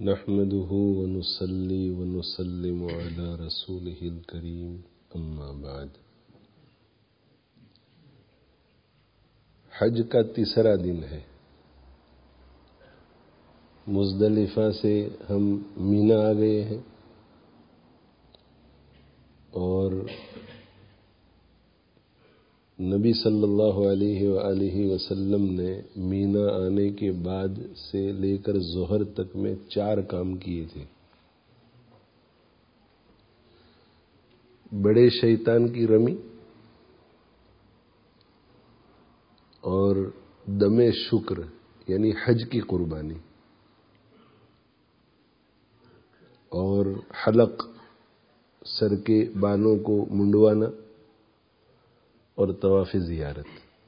نحمده ونصلي ونسلم على رسوله الكريم اما بعد۔ حج کا تیسرا دن ہے۔ مزدلفہ سے ہم مینا آ گئے ہیں اور نبی صلی اللہ علیہ وآلہ وسلم نے مینا آنے کے بعد سے لے کر ظہر تک میں 4 کام کیے تھے۔ بڑے شیطان کی رمی اور دم شکر یعنی حج کی قربانی اور حلق سر کے بالوں کو منڈوانا اور طواف زیارت۔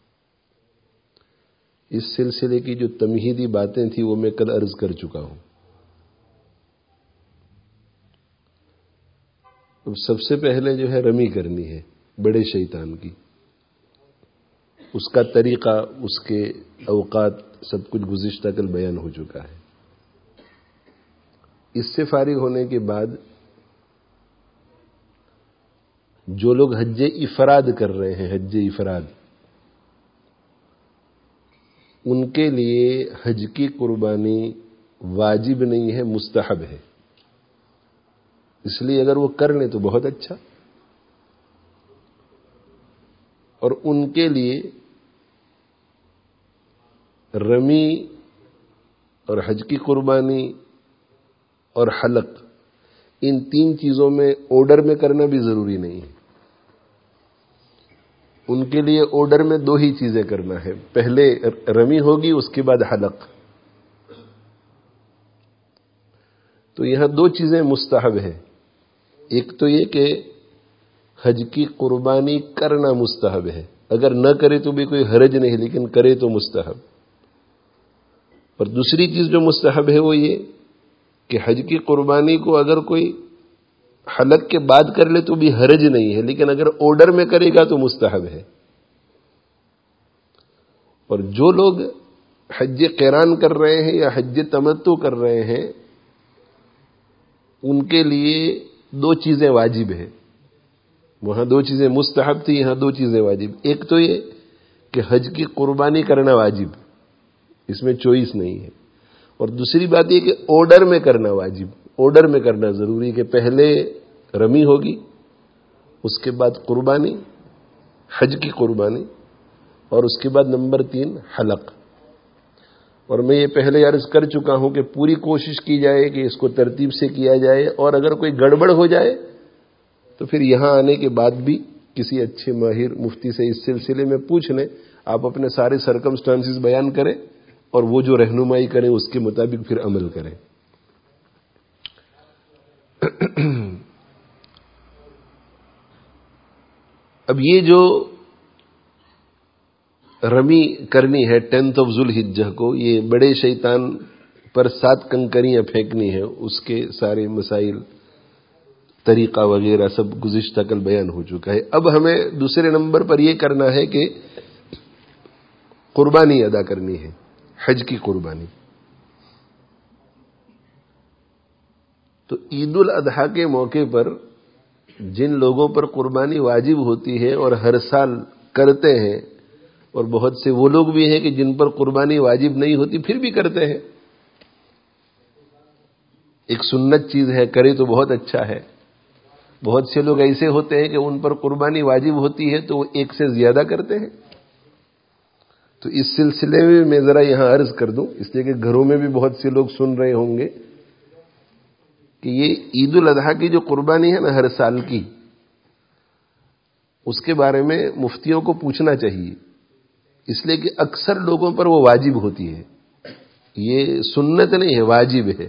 اس سلسلے کی جو تمہیدی باتیں تھیں وہ میں کل عرض کر چکا ہوں۔ اب سب سے پہلے جو ہے رمی کرنی ہے بڑے شیطان کی۔ اس کا طریقہ، اس کے اوقات سب کچھ گزشتہ کل بیان ہو چکا ہے۔ اس سے فارغ ہونے کے بعد جو لوگ حج افراد کر رہے ہیں، حج افراد، ان کے لیے حج کی قربانی واجب نہیں ہے، مستحب ہے۔ اس لیے اگر وہ کر لیں تو بہت اچھا، اور ان کے لیے رمی اور حج کی قربانی اور حلق، ان 3 چیزوں میں آرڈر میں کرنا بھی ضروری نہیں ہے۔ ان کے لیے آرڈر میں 2 ہی چیزیں کرنا ہے، پہلے رمی ہوگی، اس کے بعد حلق۔ تو یہاں 2 چیزیں مستحب ہے۔ ایک تو یہ کہ حج کی قربانی کرنا مستحب ہے، اگر نہ کرے تو بھی کوئی حرج نہیں، لیکن کرے تو مستحب۔ اور دوسری چیز جو مستحب ہے وہ یہ کہ حج کی قربانی کو اگر کوئی حلق کے بعد کر لے تو بھی حرج نہیں ہے، لیکن اگر آرڈر میں کرے گا تو مستحب ہے۔ اور جو لوگ حج قران کر رہے ہیں یا حج تمتع کر رہے ہیں، ان کے لیے 2 چیزیں واجب ہیں۔ وہاں 2 چیزیں مستحب تھی، یہاں 2 چیزیں واجب۔ ایک تو یہ کہ حج کی قربانی کرنا واجب، اس میں چوائس نہیں ہے۔ اور دوسری بات یہ کہ آرڈر میں کرنا واجب، آرڈر میں کرنا ضروری، کہ پہلے رمی ہوگی، اس کے بعد قربانی، حج کی قربانی، اور اس کے بعد نمبر 3 حلق۔ اور میں یہ پہلے عرض کر چکا ہوں کہ پوری کوشش کی جائے کہ اس کو ترتیب سے کیا جائے، اور اگر کوئی گڑبڑ ہو جائے تو پھر یہاں آنے کے بعد بھی کسی اچھے ماہر مفتی سے اس سلسلے میں پوچھ لیں۔ آپ اپنے سارے سرکمسٹانسز بیان کریں اور وہ جو رہنمائی کریں اس کے مطابق پھر عمل کریں۔ اب یہ جو رمی کرنی ہے 10 ذو الحجہ کو، یہ بڑے شیطان پر 7 کنکریاں پھینکنی ہے، اس کے سارے مسائل، طریقہ وغیرہ سب گزشتہ کل بیان ہو چکا ہے۔ اب ہمیں دوسرے نمبر پر یہ کرنا ہے کہ قربانی ادا کرنی ہے، حج کی قربانی۔ تو عید الاضحیٰ کے موقع پر جن لوگوں پر قربانی واجب ہوتی ہے اور ہر سال کرتے ہیں، اور بہت سے وہ لوگ بھی ہیں کہ جن پر قربانی واجب نہیں ہوتی پھر بھی کرتے ہیں، ایک سنت چیز ہے، کرے تو بہت اچھا ہے۔ بہت سے لوگ ایسے ہوتے ہیں کہ ان پر قربانی واجب ہوتی ہے تو وہ 1 سے زیادہ کرتے ہیں۔ تو اس سلسلے میں ذرا یہاں عرض کر دوں، اس لیے کہ گھروں میں بھی بہت سے لوگ سن رہے ہوں گے کہ یہ عید الاضحیٰ کی جو قربانی ہے نا ہر سال کی، اس کے بارے میں مفتیوں کو پوچھنا چاہیے، اس لیے کہ اکثر لوگوں پر وہ واجب ہوتی ہے، یہ سنت نہیں ہے، واجب ہے۔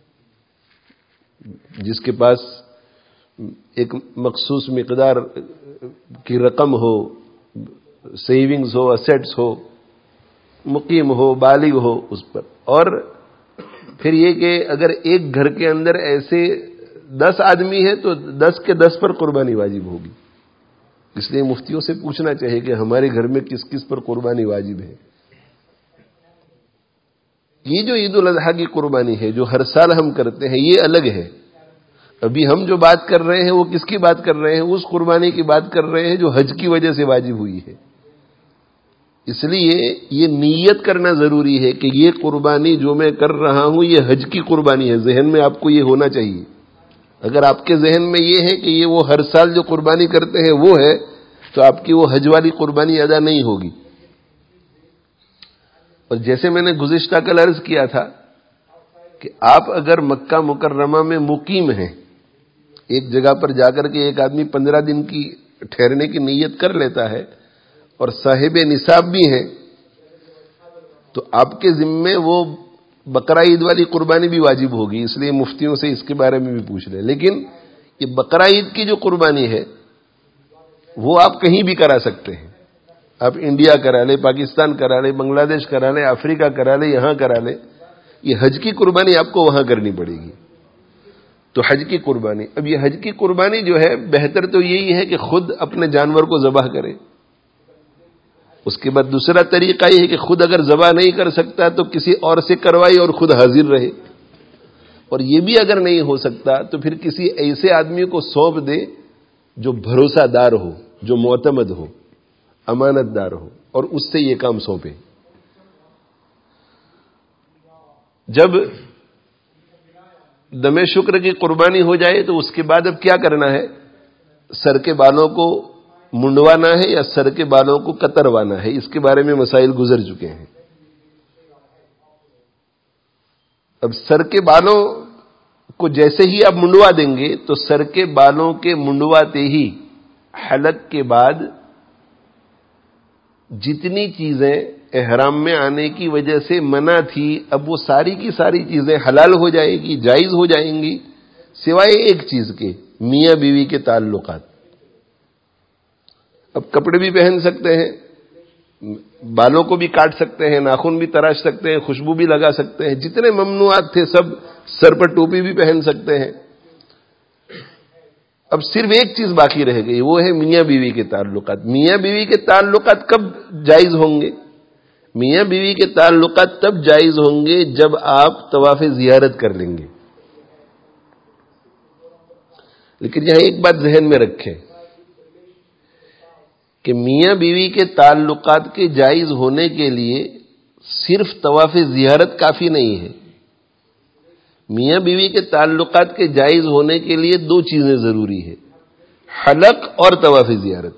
جس کے پاس ایک مخصوص مقدار کی رقم ہو، سیونگز ہو، اسیٹس ہو، مقیم ہو، بالغ ہو اس پر۔ اور پھر یہ کہ اگر ایک گھر کے اندر ایسے 10 آدمی ہے تو 10 کے 10 پر قربانی واجب ہوگی۔ اس لیے مفتیوں سے پوچھنا چاہیے کہ ہمارے گھر میں کس کس پر قربانی واجب ہے۔ یہ جو عید الاضحیٰ کی قربانی ہے جو ہر سال ہم کرتے ہیں یہ الگ ہے. ابھی ہم جو بات کر رہے ہیں وہ کس کی بات کر رہے ہیں؟ اس قربانی کی بات کر رہے ہیں جو حج کی وجہ سے واجب ہوئی ہے. اس لیے یہ نیت کرنا ضروری ہے کہ یہ قربانی جو میں کر رہا ہوں یہ حج کی قربانی ہے. ذہن میں آپ کو یہ ہونا چاہیے. اگر آپ کے ذہن میں یہ ہے کہ یہ وہ ہر سال جو قربانی کرتے ہیں وہ ہے تو آپ کی وہ حج والی قربانی ادا نہیں ہوگی. اور جیسے میں نے گزشتہ کل عرض کیا تھا کہ آپ اگر مکہ مکرمہ میں مقیم ہیں، ایک جگہ پر جا کر کے ایک آدمی 15 دن کی ٹھہرنے کی نیت کر لیتا ہے اور صاحب نصاب بھی ہیں، تو آپ کے ذمے وہ بقرہ عید والی قربانی بھی واجب ہوگی. اس لیے مفتیوں سے اس کے بارے میں بھی پوچھ لیں. لیکن یہ بقرہ عید کی جو قربانی ہے وہ آپ کہیں بھی کرا سکتے ہیں. آپ انڈیا کرا لیں، پاکستان کرا لیں، بنگلہ دیش کرا لیں، افریقہ کرا لیں، یہاں کرا لیں. یہ حج کی قربانی آپ کو وہاں کرنی پڑے گی. تو حج کی قربانی، اب یہ حج کی قربانی جو ہے بہتر تو یہی ہے کہ خود اپنے جانور کو ذبح کرے. اس کے بعد دوسرا طریقہ یہ ہے کہ خود اگر ذبح نہیں کر سکتا تو کسی اور سے کروائے اور خود حاضر رہے. اور یہ بھی اگر نہیں ہو سکتا تو پھر کسی ایسے آدمی کو سونپ دے جو بھروسہ دار ہو، جو معتمد ہو، امانت دار ہو، اور اس سے یہ کام سونپے. جب دم شکر کی قربانی ہو جائے تو اس کے بعد اب کیا کرنا ہے؟ سر کے بالوں کو منڈوانا ہے یا سر کے بالوں کو کتروانا ہے؟ اس کے بارے میں مسائل گزر چکے ہیں. اب سر کے بالوں کو جیسے ہی آپ منڈوا دیں گے تو سر کے بالوں کے منڈواتے ہی حلق کے بعد جتنی چیزیں احرام میں آنے کی وجہ سے منع تھی اب وہ ساری کی ساری چیزیں حلال ہو جائے گی، جائز ہو جائیں گی، سوائے ایک چیز کے، میاں بیوی کے تعلقات. اب کپڑے بھی پہن سکتے ہیں، بالوں کو بھی کاٹ سکتے ہیں، ناخن بھی تراش سکتے ہیں، خوشبو بھی لگا سکتے ہیں، جتنے ممنوعات تھے سب، سر پر ٹوپی بھی پہن سکتے ہیں. اب صرف ایک چیز باقی رہ گئی، وہ ہے میاں بیوی کے تعلقات. میاں بیوی کے تعلقات کب جائز ہوں گے؟ میاں بیوی کے تعلقات تب جائز ہوں گے جب آپ طواف زیارت کر لیں گے. لیکن یہاں ایک بات ذہن میں رکھیں کہ میاں بیوی کے تعلقات کے جائز ہونے کے لیے صرف طواف زیارت کافی نہیں ہے. میاں بیوی کے تعلقات کے جائز ہونے کے لیے دو چیزیں ضروری ہے، حلق اور طواف زیارت.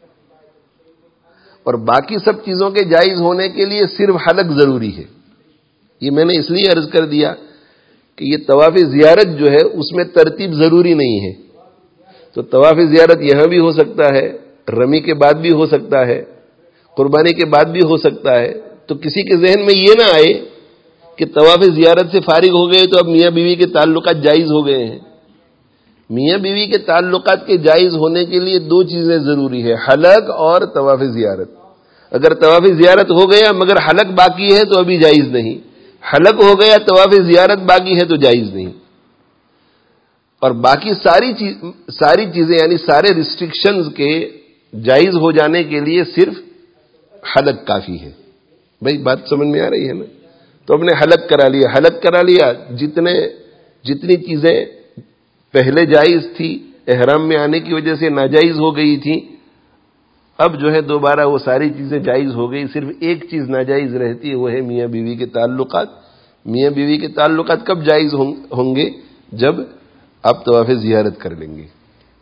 اور باقی سب چیزوں کے جائز ہونے کے لیے صرف حلق ضروری ہے. یہ میں نے اس لیے عرض کر دیا کہ یہ طواف زیارت جو ہے اس میں ترتیب ضروری نہیں ہے. تو طواف زیارت یہاں بھی ہو سکتا ہے، رمی کے بعد بھی ہو سکتا ہے، قربانی کے بعد بھی ہو سکتا ہے. تو کسی کے ذہن میں یہ نہ آئے کہ طواف زیارت سے فارغ ہو گئے تو اب میاں بیوی کے تعلقات جائز ہو گئے ہیں. میاں بیوی کے تعلقات کے جائز ہونے کے لیے دو چیزیں ضروری ہے، حلق اور طواف زیارت. اگر طواف زیارت ہو گیا مگر حلق باقی ہے تو ابھی جائز نہیں، حلق ہو گیا طواف زیارت باقی ہے تو جائز نہیں. اور باقی ساری چیزیں یعنی سارے ریسٹرکشنز کے جائز ہو جانے کے لیے صرف حلق کافی ہے. بھائی بات سمجھ میں آ رہی ہے نا؟ تو ہم نے حلق کرا لیا. جتنی چیزیں پہلے جائز تھی احرام میں آنے کی وجہ سے ناجائز ہو گئی تھی، اب جو ہے دوبارہ وہ ساری چیزیں جائز ہو گئی. صرف ایک چیز ناجائز رہتی ہے، وہ ہے میاں بیوی کے تعلقات. میاں بیوی کے تعلقات کب جائز ہوں گے؟ جب آپ طواف زیارت کر لیں گے.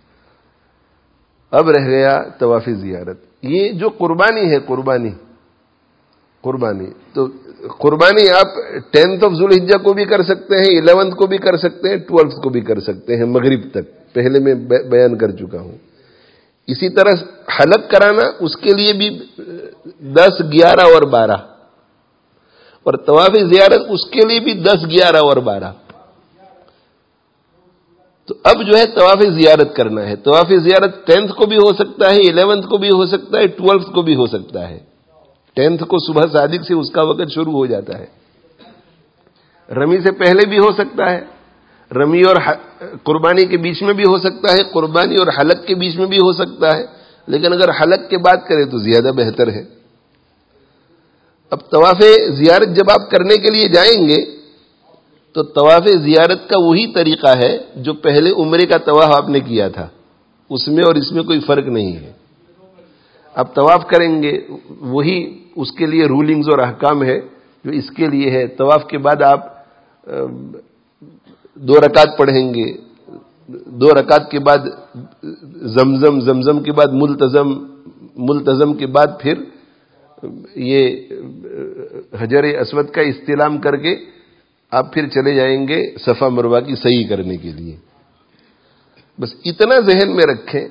اب رہ گیا طواف زیارت. یہ جو قربانی ہے، قربانی تو قربانی آپ 10th آف ذوالحجہ کو بھی کر سکتے ہیں، 11th کو بھی کر سکتے ہیں، 12th کو بھی کر سکتے ہیں، مغرب تک. پہلے میں بیان کر چکا ہوں. اسی طرح حلق کرانا اس کے لیے بھی 10، 11 اور 12، اور طواف زیارت اس کے لیے بھی 10، 11 اور 12. تو اب جو ہے طواف زیارت کرنا ہے. طواف زیارت 10th کو بھی ہو سکتا ہے، 11th کو بھی ہو سکتا ہے، 12th کو بھی ہو سکتا ہے. 10th کو صبح صادق سے اس کا وقت شروع ہو جاتا ہے. رمی سے پہلے بھی ہو سکتا ہے، رمی اور قربانی کے بیچ میں بھی ہو سکتا ہے، قربانی اور حلق کے بیچ میں بھی ہو سکتا ہے. لیکن اگر حلق کے بعد کرے تو زیادہ بہتر ہے. اب طواف زیارت جب آپ کرنے کے لیے جائیں گے تو طواف زیارت کا وہی طریقہ ہے جو پہلے عمرے کا طواف آپ نے کیا تھا، اس میں اور اس میں کوئی فرق نہیں ہے. آپ طواف کریں گے، وہی اس کے لیے رولنگز اور احکام ہے جو اس کے لیے ہے. طواف کے بعد آپ 2 رکعت پڑھیں گے، 2 رکعت کے بعد زمزم کے بعد ملتزم کے بعد پھر یہ حجر اسود کا استلام کر کے آپ پھر چلے جائیں گے صفا مروہ کی سعی کرنے کے لیے. بس اتنا ذہن میں رکھیں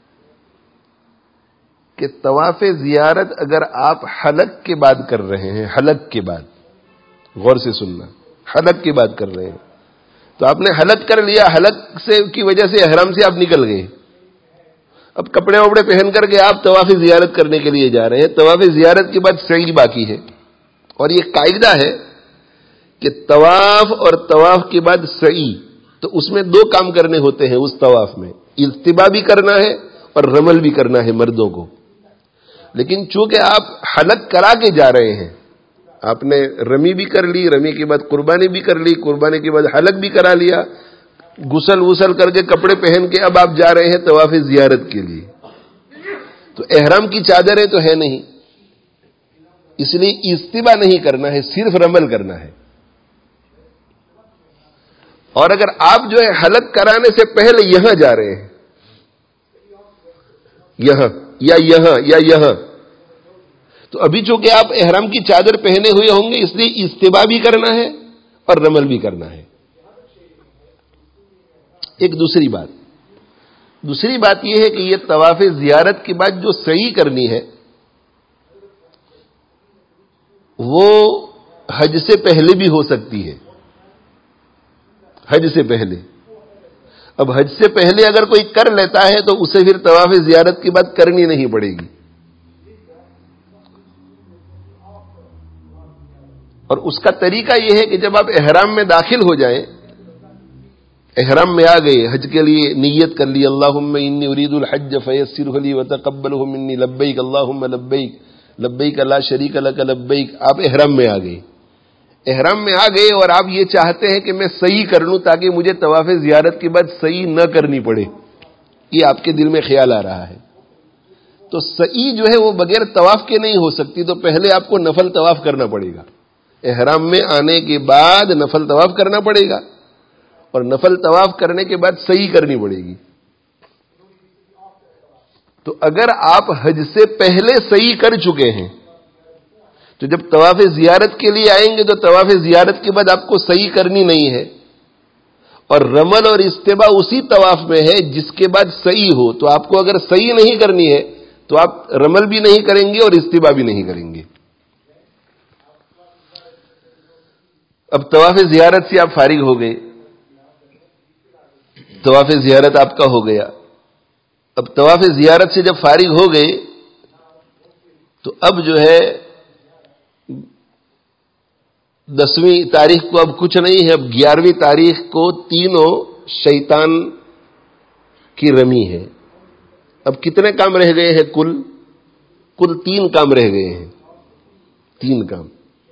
کہ طواف زیارت اگر آپ حلق کے بعد کر رہے ہیں، حلق کے بعد، غور سے سننا، حلق کے بعد کر رہے ہیں تو آپ نے حلق کر لیا، حلق سے کی وجہ سے احرام سے آپ نکل گئے. اب کپڑے وپڑے پہن کر کے آپ طواف زیارت کرنے کے لیے جا رہے ہیں. طواف زیارت کے بعد سعی باقی ہے، اور یہ قاعدہ ہے کہ طواف اور طواف کے بعد سعی، تو اس میں 2 کام کرنے ہوتے ہیں. اس طواف میں التبا بھی کرنا ہے اور رمل بھی کرنا ہے مردوں کو. لیکن چونکہ آپ حلق کرا کے جا رہے ہیں، آپ نے رمی بھی کر لی، رمی کے بعد قربانی بھی کر لی، قربانی کے بعد حلق بھی کرا لیا، غسل کر کے کپڑے پہن کے اب آپ جا رہے ہیں طواف زیارت کے لیے، تو احرام کی چادریں تو ہے نہیں، اس لیے استبا نہیں کرنا ہے، صرف رمل کرنا ہے. اور اگر آپ جو ہے حلق کرانے سے پہلے یہاں جا رہے ہیں، یہاں تو ابھی چونکہ آپ احرام کی چادر پہنے ہوئے ہوں گے، اس لیے استبا بھی کرنا ہے اور رمل بھی کرنا ہے. ایک دوسری بات یہ ہے کہ یہ طواف زیارت کے بعد جو سعی کرنی ہے وہ حج سے پہلے بھی ہو سکتی ہے. حج سے پہلے، اب حج سے پہلے اگر کوئی کر لیتا ہے تو اسے پھر طواف زیارت کے بعد کرنی نہیں پڑے گی. اور اس کا طریقہ یہ ہے کہ جب آپ احرام میں داخل ہو جائیں، احرام میں آ گئے، حج کے لیے نیت کر لی، اللہم انی ارید الحج فیسرہ لی وتقبلہ منی لبیک اللہم لبیک لبیک لا شریک لک لبیک. آپ احرام میں آ گئے، اور آپ یہ چاہتے ہیں کہ میں سعی کر لوں تاکہ مجھے طواف زیارت کے بعد سعی نہ کرنی پڑے، یہ آپ کے دل میں خیال آ رہا ہے. تو سعی جو ہے وہ بغیر طواف کے نہیں ہو سکتی، تو پہلے آپ کو نفل طواف کرنا پڑے گا. احرام میں آنے کے بعد نفل طواف کرنا پڑے گا، اور نفل طواف کرنے کے بعد سعی کرنی پڑے گی. تو اگر آپ حج سے پہلے سعی کر چکے ہیں تو جب طواف زیارت کے لیے آئیں گے تو طواف زیارت کے بعد آپ کو سعی کرنی نہیں ہے، اور رمل اور استبا اسی طواف میں ہے جس کے بعد سعی ہو. تو آپ کو اگر سعی نہیں کرنی ہے تو آپ رمل بھی نہیں کریں گے اور استبا بھی نہیں کریں گے. اب طواف زیارت سے آپ فارغ ہو گئے، طواف زیارت آپ کا ہو گیا. اب طواف زیارت سے جب فارغ ہو گئے تو اب جو ہے 10ویں تاریخ کو اب کچھ نہیں ہے، اب 11ویں تاریخ کو تینوں شیطان کی رمی ہے. اب کتنے کام رہ گئے ہیں؟ کل 3 کام رہ گئے ہیں. 3 کام،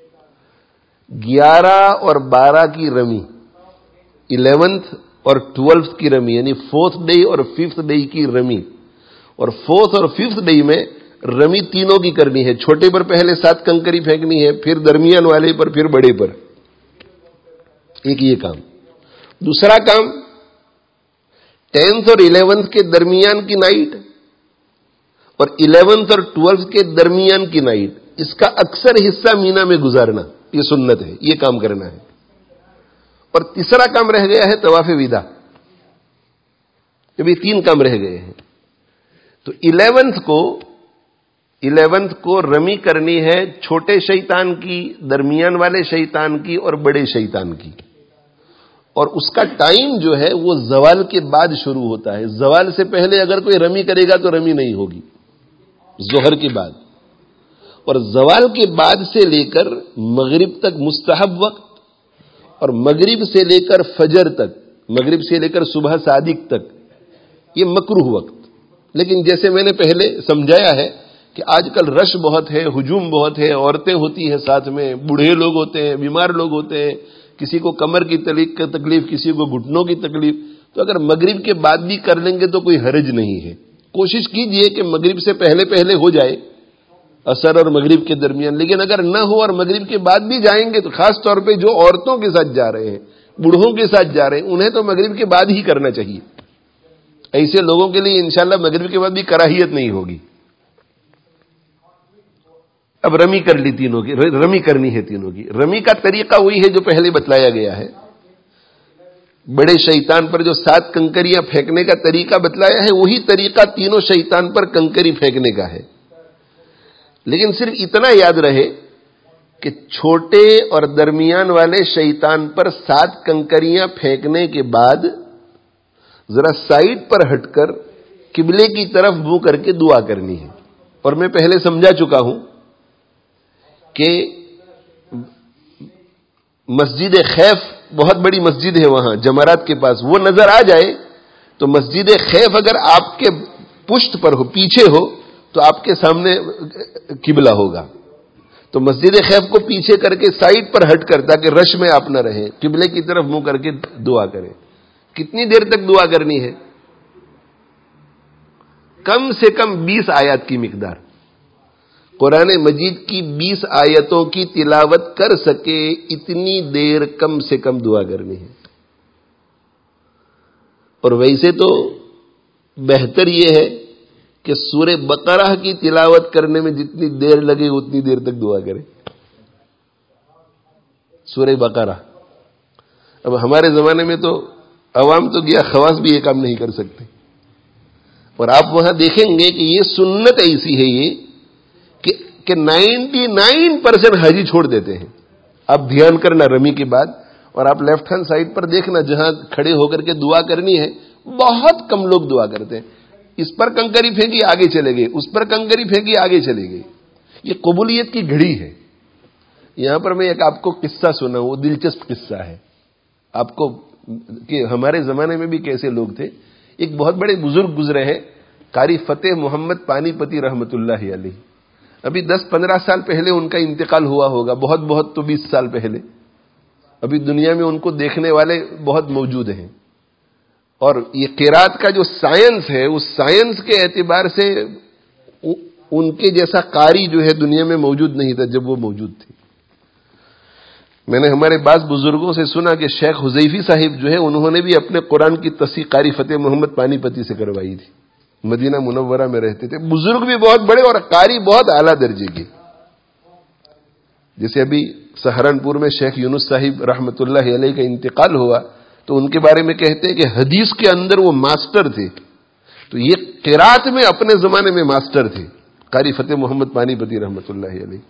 11 اور 12 کی رمی، 11th اور 12th کی رمی، یعنی 4th ڈے اور 5th ڈے کی رمی. اور 4th اور 5th ڈے میں رمی تینوں کی کرنی ہے. چھوٹے پر پہلے 7 کنکری پھینکنی ہے، پھر درمیان والے پر، پھر بڑے پر. ایک یہ کام. دوسرا کام 10th اور 11th کے درمیان کی نائٹ اور 11th اور 12th کے درمیان کی نائٹ، اس کا اکثر حصہ مینا میں گزارنا، یہ سنت ہے، یہ کام کرنا ہے. اور تیسرا کام رہ گیا ہے طواف وداع. ابھی 3 کام رہ گئے ہیں. تو 11th کو رمی کرنی ہے چھوٹے شیطان کی، درمیان والے شیطان کی اور بڑے شیطان کی. اور اس کا ٹائم جو ہے وہ زوال کے بعد شروع ہوتا ہے. زوال سے پہلے اگر کوئی رمی کرے گا تو رمی نہیں ہوگی، ظہر کے بعد. اور زوال کے بعد سے لے کر مغرب تک مستحب وقت، اور مغرب سے لے کر فجر تک، مغرب سے لے کر صبح صادق تک یہ مکروہ وقت. لیکن جیسے میں نے پہلے سمجھایا ہے کہ آج کل رش بہت ہے، ہجوم بہت ہے، عورتیں ہوتی ہیں ساتھ میں، بوڑھے لوگ ہوتے ہیں، بیمار لوگ ہوتے ہیں، کسی کو کمر کی تکلیف، کسی کو گھٹنوں کی تکلیف، تو اگر مغرب کے بعد بھی کر لیں گے تو کوئی حرج نہیں ہے۔ کوشش کیجئے کہ مغرب سے پہلے ہو جائے، عصر اور مغرب کے درمیان، لیکن اگر نہ ہو اور مغرب کے بعد بھی جائیں گے تو خاص طور پہ جو عورتوں کے ساتھ جا رہے ہیں، بوڑھوں کے ساتھ جا رہے ہیں، انہیں تو مغرب کے بعد ہی کرنا چاہیے۔ ایسے لوگوں کے لیے انشاءاللہ مغرب کے بعد بھی کراہیت نہیں ہوگی۔ اب رمی کر لی تینوں کی، رمی کرنی ہے تینوں کی۔ رمی کا طریقہ وہی ہے جو پہلے بتلایا گیا ہے۔ بڑے شیطان پر جو 7 کنکریاں پھینکنے کا طریقہ بتلایا ہے، وہی طریقہ تینوں شیطان پر کنکری پھینکنے کا ہے۔ لیکن صرف اتنا یاد رہے کہ چھوٹے اور درمیان والے شیطان پر 7 کنکریاں پھینکنے کے بعد ذرا سائیڈ پر ہٹ کر قبلے کی طرف منہ کر کے دعا کرنی ہے۔ اور میں پہلے سمجھا چکا ہوں کہ مسجد خیف بہت بڑی مسجد ہے، وہاں جمرات کے پاس، وہ نظر آ جائے تو مسجد خیف اگر آپ کے پشت پر ہو، پیچھے ہو، تو آپ کے سامنے قبلہ ہوگا۔ تو مسجد خیف کو پیچھے کر کے سائیڈ پر ہٹ کر، تاکہ رش میں آپ نہ رہیں، قبلے کی طرف منہ کر کے دعا کریں۔ کتنی دیر تک دعا کرنی ہے؟ کم سے کم 20 آیات کی مقدار، قرآن مجید کی 20 آیتوں کی تلاوت کر سکے اتنی دیر کم سے کم دعا کرنی ہے۔ اور ویسے تو بہتر یہ ہے کہ سورہ بقرہ کی تلاوت کرنے میں جتنی دیر لگے اتنی دیر تک دعا کریں۔ سورہ بقرہ، اب ہمارے زمانے میں تو عوام تو گیا، خواص بھی یہ کام نہیں کر سکتے۔ اور آپ وہاں دیکھیں گے کہ یہ سنت ایسی ہے یہ کہ 99% حاجی چھوڑ دیتے ہیں۔ آپ دھیان کرنا رمی کے بعد، اور آپ لیفٹ ہینڈ سائڈ پر دیکھنا جہاں کھڑے ہو کر کے دعا کرنی ہے، بہت کم لوگ دعا کرتے ہیں۔ اس پر کنکری پھینکی آگے چلے گئے، اس پر کنکری پھینکی آگے چلے گئے۔ یہ قبولیت کی گھڑی ہے۔ یہاں پر میں ایک آپ کو قصہ سنا، وہ دلچسپ قصہ ہے آپ کو، کہ ہمارے زمانے میں بھی کیسے لوگ تھے۔ ایک بہت بڑے بزرگ گزرے ہیں، قاری فتح محمد پانی پتی رحمت اللہ علیہ۔ ابھی 10-15 سال پہلے ان کا انتقال ہوا ہوگا، بہت تو 20 سال پہلے۔ ابھی دنیا میں ان کو دیکھنے والے بہت موجود ہیں۔ اور یہ قرات کا جو سائنس ہے، اس سائنس کے اعتبار سے ان کے جیسا قاری جو ہے دنیا میں موجود نہیں تھا جب وہ موجود تھے۔ میں نے ہمارے بعض بزرگوں سے سنا کہ شیخ حذیفی صاحب جو ہے، انہوں نے بھی اپنے قرآن کی تصحیح قاری فتح محمد پانی پتی سے کروائی تھی۔ مدینہ منورہ میں رہتے تھے، بزرگ بھی بہت بڑے اور قاری بہت اعلیٰ درجے کے۔ جیسے ابھی سہارنپور میں شیخ یونس صاحب رحمت اللہ علیہ کا انتقال ہوا، تو ان کے بارے میں کہتے ہیں کہ حدیث کے اندر وہ ماسٹر تھے، تو یہ قرات میں اپنے زمانے میں ماسٹر تھے، قاری فتح محمد پانی پتی رحمت اللہ علیہ۔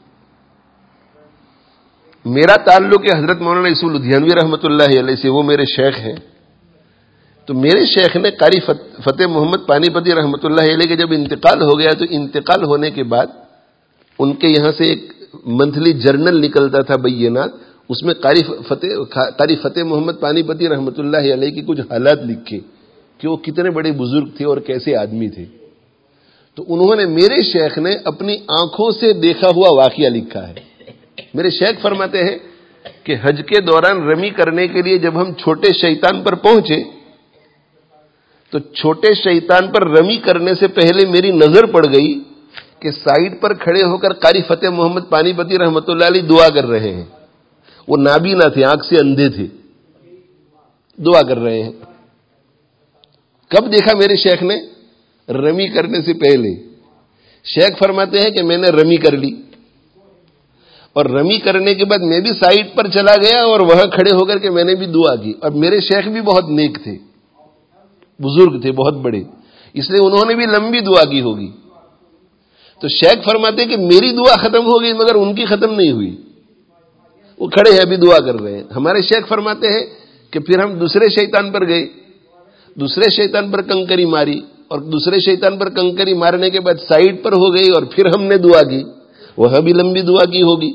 میرا تعلق ہے حضرت مولانا اسماعیل لدھیانوی رحمت اللہ علیہ سے، وہ میرے شیخ ہیں۔ تو میرے شیخ نے قاری فتح محمد پانی پتی رحمت اللہ علیہ کے جب انتقال ہو گیا، تو انتقال ہونے کے بعد ان کے یہاں سے ایک منتھلی جرنل نکلتا تھا بینات، اس میں قاری فتح محمد پانی پتی رحمت اللہ علیہ کی کچھ حالات لکھے کہ وہ کتنے بڑے بزرگ تھے اور کیسے آدمی تھے۔ تو انہوں نے، میرے شیخ نے اپنی آنکھوں سے دیکھا ہوا واقعہ لکھا ہے۔ میرے شیخ فرماتے ہیں کہ حج کے دوران رمی کرنے کے لیے جب ہم چھوٹے شیطان پر پہنچے، تو چھوٹے شیطان پر رمی کرنے سے پہلے میری نظر پڑ گئی کہ سائیڈ پر کھڑے ہو کر قاری فتح محمد پانی پتی رحمت اللہ علیہ دعا کر رہے ہیں۔ وہ نابینا تھے، آنکھ سے اندھے تھے، دعا کر رہے ہیں۔ کب دیکھا میرے شیخ نے؟ رمی کرنے سے پہلے۔ شیخ فرماتے ہیں کہ میں نے رمی کر لی، اور رمی کرنے کے بعد میں بھی سائیڈ پر چلا گیا اور وہاں کھڑے ہو کر کے میں نے بھی دعا کی۔ اور میرے شیخ بھی بہت نیک تھے، بزرگ تھے بہت بڑے، اس لیے انہوں نے بھی لمبی دعا کی ہوگی۔ تو شیخ فرماتے کہ میری دعا ختم ہو گئی مگر ان کی ختم نہیں ہوئی، وہ کھڑے ہیں ابھی دعا کر رہے ہیں۔ ہمارے شیخ فرماتے ہیں کہ پھر ہم دوسرے شیطان پر گئے، دوسرے شیطان پر کنکری ماری، اور دوسرے شیطان پر کنکری مارنے کے بعد سائیڈ پر ہو گئی، اور پھر ہم نے دعا کی، وہاں بھی لمبی دعا کی ہوگی۔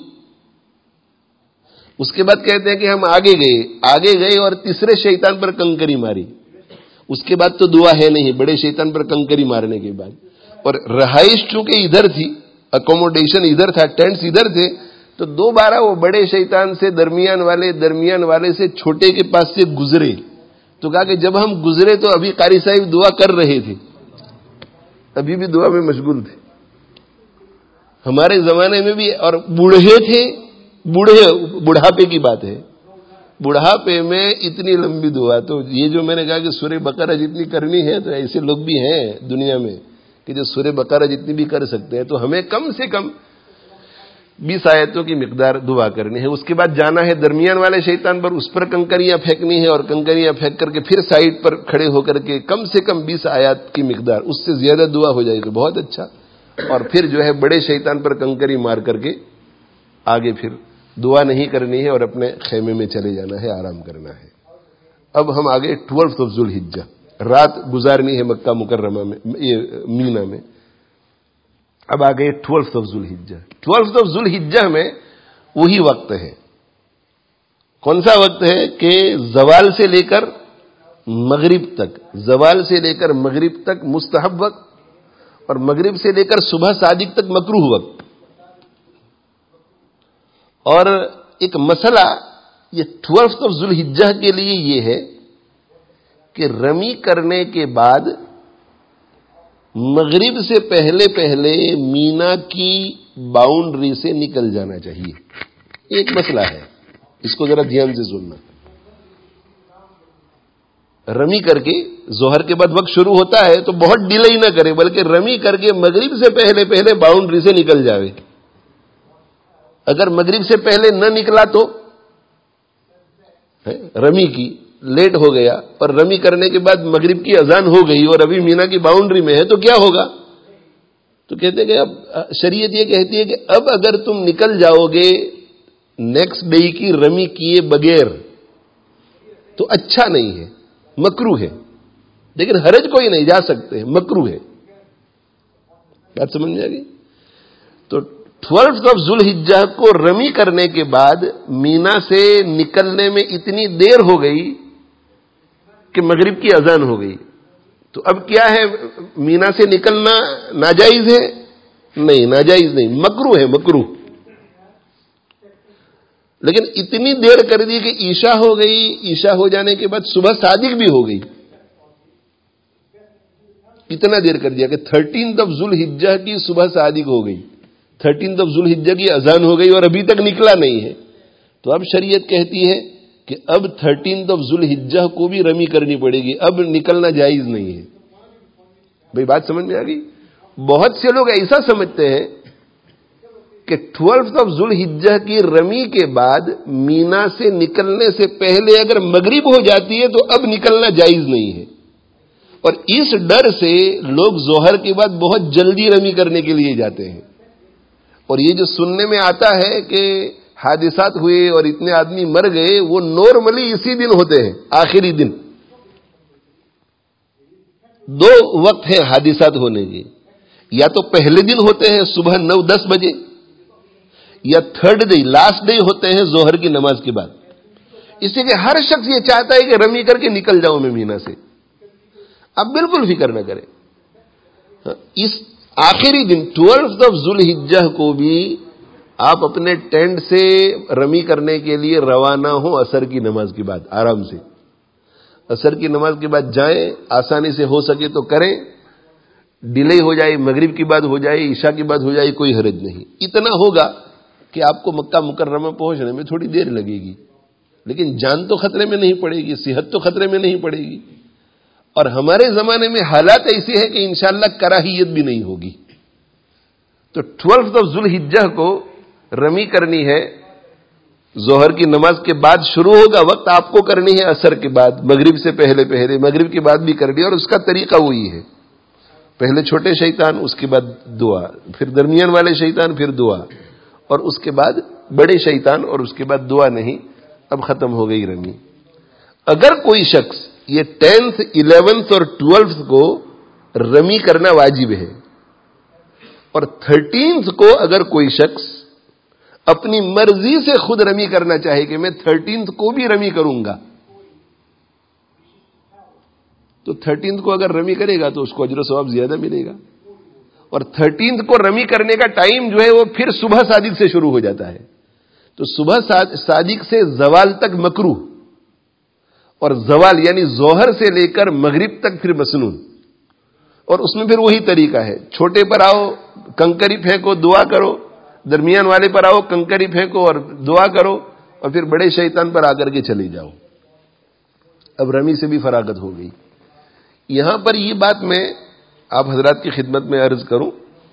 اس کے بعد کہتے ہیں کہ ہم آگے گئے اور تیسرے شیطان پر کنکری ماری، اس کے بعد تو دعا ہے نہیں، بڑے شیطان پر کنکری مارنے کے بعد۔ اور رہائش چونکہ ادھر تھی اکوموڈیشن ادھر تھا, ٹینٹس ادھر تھے, تو دوبارہ وہ بڑے شیطان سے درمیان والے سے چھوٹے کے پاس سے گزرے, تو کہا کہ جب ہم گزرے تو ابھی قاری صاحب دعا کر رہے تھے, ابھی بھی دعا میں مشغول تھے. ہمارے زمانے میں بھی, اور بوڑھے تھے, بڑھاپے کی بات ہے, بڑھاپے میں اتنی لمبی دعا, تو یہ جو میں نے کہا کہ سورہ بقرہ جتنی کرنی ہے, تو ایسے لوگ بھی ہیں دنیا میں کہ جو سورہ بقرہ جتنی بھی کر سکتے ہیں, تو ہمیں کم سے کم 20 آیتوں کی مقدار دعا کرنی ہے. اس کے بعد جانا ہے درمیان والے شیطان پر, اس پر کنکریاں پھینکنی ہے, اور کنکریاں پھینک کر کے پھر سائڈ پر کھڑے ہو کر کے کم سے کم 20 آیات کی مقدار, اس سے زیادہ دعا ہو جائے تو بہت اچھا. اور پھر جو ہے بڑے شیطان پر کنکری مار کر کے آگے پھر دعا نہیں کرنی ہے, اور اپنے خیمے میں چلے جانا ہے, آرام کرنا ہے. اب ہم آگے 12 ذو الحجہ, رات گزارنی ہے مکہ مکرمہ میں, یہ مینا میں. اب آگے 12 ذو الحجہ. 12 ذو الحجہ میں وہی وقت ہے. کون سا وقت ہے کہ زوال سے لے کر مغرب تک, زوال سے لے کر مغرب تک مستحب وقت, اور مغرب سے لے کر صبح صادق تک مکروہ وقت. اور ایک مسئلہ یہ 12 ذو الحجہ کے لیے یہ ہے کہ رمی کرنے کے بعد مغرب سے پہلے مینا کی باؤنڈری سے نکل جانا چاہیے. ایک مسئلہ ہے, اس کو ذرا دھیان سے سننا. رمی کر کے ظہر کے بعد وقت شروع ہوتا ہے تو بہت ڈیلے نہ کرے, بلکہ رمی کر کے مغرب سے پہلے باؤنڈری سے نکل جاوے. اگر مغرب سے پہلے نہ نکلا تو رمی کی لیٹ ہو گیا, اور رمی کرنے کے بعد مغرب کی اذان ہو گئی اور ابھی مینا کی باؤنڈری میں ہے, تو کیا ہوگا؟ تو کہتے ہیں کہ اب شریعت یہ کہتی ہے کہ اب اگر تم نکل جاؤ گے نیکسٹ ڈے کی رمی کیے بغیر تو اچھا نہیں ہے, مکروہ ہے. لیکن حرج کوئی نہیں, جا سکتے ہیں, مکروہ ہے. بات سمجھ میں آ گئی؟ تو 12 ذو الحجہ کو رمی کرنے کے بعد مینا سے نکلنے میں اتنی دیر ہو گئی کہ مغرب کی اذان ہو گئی. تو اب کیا ہے, مینا سے نکلنا ناجائز ہے؟ نہیں, ناجائز نہیں, مکروہ ہے, مکروہ. لیکن اتنی دیر کر دی کہ عشاء ہو گئی, عشاء ہو جانے کے بعد صبح صادق بھی ہو گئی. اتنا دیر کر دیا کہ 13 ذو الحجہ کی صبح صادق ہو گئی, 13 ذو الحجہ کی اذان ہو گئی اور ابھی تک نکلا نہیں ہے. تو اب شریعت کہتی ہے کہ اب 13 ذو الحجہ کو بھی رمی کرنی پڑے گی, اب نکلنا جائز نہیں ہے. بھئی بات سمجھ میں آ گئی؟ بہت سے لوگ ایسا سمجھتے ہیں کہ 12 ذو الحجہ کی رمی کے بعد مینا سے نکلنے سے پہلے اگر مغرب ہو جاتی ہے تو اب نکلنا جائز نہیں ہے. اور اس ڈر سے لوگ ظہر کے بعد بہت جلدی رمی کرنے کے لیے جاتے ہیں. اور یہ جو سننے میں آتا ہے کہ حادثات ہوئے اور اتنے آدمی مر گئے, وہ نارملی اسی دن ہوتے ہیں, آخری دن. 2 وقت ہیں حادثات ہونے کے, یا تو پہلے دن ہوتے ہیں صبح 9-10 بجے, یا تھرڈ ڈے لاسٹ ڈے ہوتے ہیں ظہر کی نماز کے بعد. اس لیے کہ ہر شخص یہ چاہتا ہے کہ رمی کر کے نکل جاؤں میں مینا سے. اب بالکل فکر نہ کریں, اس آخری دن 12 ذو الحجہ کو بھی آپ اپنے ٹینٹ سے رمی کرنے کے لیے روانہ ہوں عصر کی نماز کے بعد. آرام سے عصر کی نماز کے بعد جائیں, آسانی سے ہو سکے تو کریں. ڈیلے ہو جائے, مغرب کی بعد ہو جائے, عشاء کی بعد ہو جائے, کوئی حرج نہیں. اتنا ہوگا کہ آپ کو مکہ مکرمہ پہنچنے میں تھوڑی دیر لگے گی, لیکن جان تو خطرے میں نہیں پڑے گی, صحت تو خطرے میں نہیں پڑے گی. اور ہمارے زمانے میں حالات ایسے ہیں کہ انشاءاللہ کراہیت بھی نہیں ہوگی. تو 12 ذو الحجہ کو رمی کرنی ہے, ظہر کی نماز کے بعد شروع ہوگا وقت, آپ کو کرنی ہے عصر کے بعد, مغرب سے پہلے, مغرب کے بعد بھی کرنی ہے. اور اس کا طریقہ وہی ہے, پہلے چھوٹے شیطان, اس کے بعد دعا, پھر درمیان والے شیطان, پھر دعا, اور اس کے بعد بڑے شیطان, اور اس کے بعد دعا نہیں. اب ختم ہو گئی رمی. اگر کوئی شخص یہ 10th 11th اور 12th کو رمی کرنا واجب ہے, اور 13th کو اگر کوئی شخص اپنی مرضی سے خود رمی کرنا چاہے کہ میں 13th کو بھی رمی کروں گا, تو 13th کو اگر رمی کرے گا تو اس کو اجر و ثواب زیادہ ملے گا. اور 13 کو رمی کرنے کا ٹائم جو ہے وہ پھر صبح صادق سے شروع ہو جاتا ہے. تو صبح صادق سے زوال تک مکروہ، اور زوال یعنی ظہر سے لے کر مغرب تک پھر مسنون. اور اس میں پھر وہی طریقہ ہے، چھوٹے پر آؤ کنکری پھینکو دعا کرو، درمیان والے پر آؤ کنکری پھینکو اور دعا کرو، اور پھر بڑے شیطان پر آ کر کے چلے جاؤ. اب رمی سے بھی فراغت ہو گئی. یہاں پر یہ بات میں آپ حضرات کی خدمت میں عرض کروں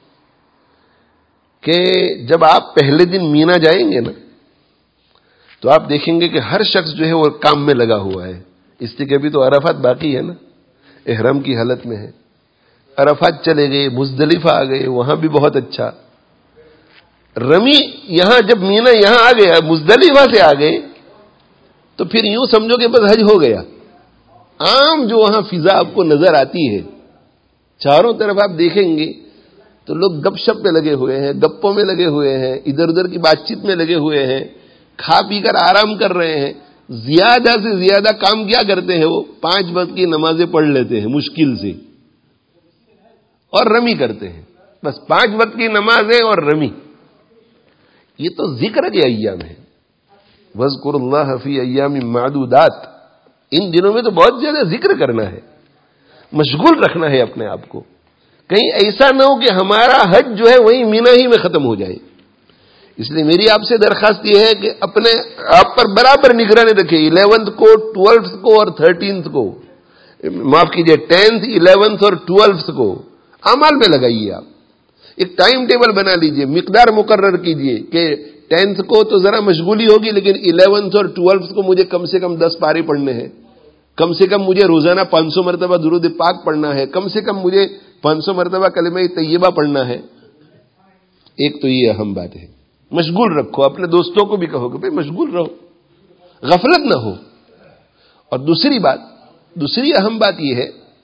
کہ جب آپ پہلے دن مینا جائیں گے نا تو آپ دیکھیں گے کہ ہر شخص جو ہے وہ کام میں لگا ہوا ہے. اس لیے کہ ابھی تو عرفات باقی ہے نا، احرام کی حالت میں ہے. عرفات چلے گئے، مزدلفہ آ گئے، وہاں بھی بہت اچھا. رمی یہاں جب مینا یہاں آ گیا، مزدلفہ سے آ گئے تو پھر یوں سمجھو کہ بس حج ہو گیا. عام جو وہاں فضا آپ کو نظر آتی ہے، چاروں طرف آپ دیکھیں گے تو لوگ گپ شپ میں لگے ہوئے ہیں، گپوں میں لگے ہوئے ہیں، ادھر ادھر کی بات چیت میں لگے ہوئے ہیں، کھا پی کر آرام کر رہے ہیں. زیادہ سے زیادہ کام کیا کرتے ہیں؟ وہ 5 وقت کی نمازیں پڑھ لیتے ہیں مشکل سے، اور رمی کرتے ہیں. بس 5 وقت کی نمازیں اور رمی. یہ تو ذکر کے ایام ہے. وَاذْكُرُوا اللَّهَ فِي أَيَّامٍ مَّعْدُودَاتٍ. ان دنوں میں تو بہت زیادہ ذکر کرنا ہے، مشغول رکھنا ہے اپنے آپ کو. کہیں ایسا نہ ہو کہ ہمارا حج جو ہے وہی مینا ہی میں ختم ہو جائے. اس لیے میری آپ سے درخواست یہ ہے کہ اپنے آپ پر برابر نگرانی رکھیں. 11 کو، 12 کو اور 13 کو، معاف کیجئے 10th 11th اور 12 کو اعمال میں لگائیے. آپ ایک ٹائم ٹیبل بنا لیجئے، مقدار مقرر کیجئے کہ 10th کو تو ذرا مشغولی ہوگی، لیکن 11th اور 12th کو مجھے کم سے کم 10 پارے پڑھنے ہیں، کم سے کم مجھے روزانہ 500 مرتبہ درود پاک پڑھنا ہے، کم سے کم مجھے 500 مرتبہ کلمہ طیبہ پڑھنا ہے. ایک تو یہ اہم بات ہے. مشغول رکھو. اپنے دوستوں کو بھی کہو کہ بھائی مشغول رہو، غفلت نہ ہو. اور دوسری اہم بات یہ ہے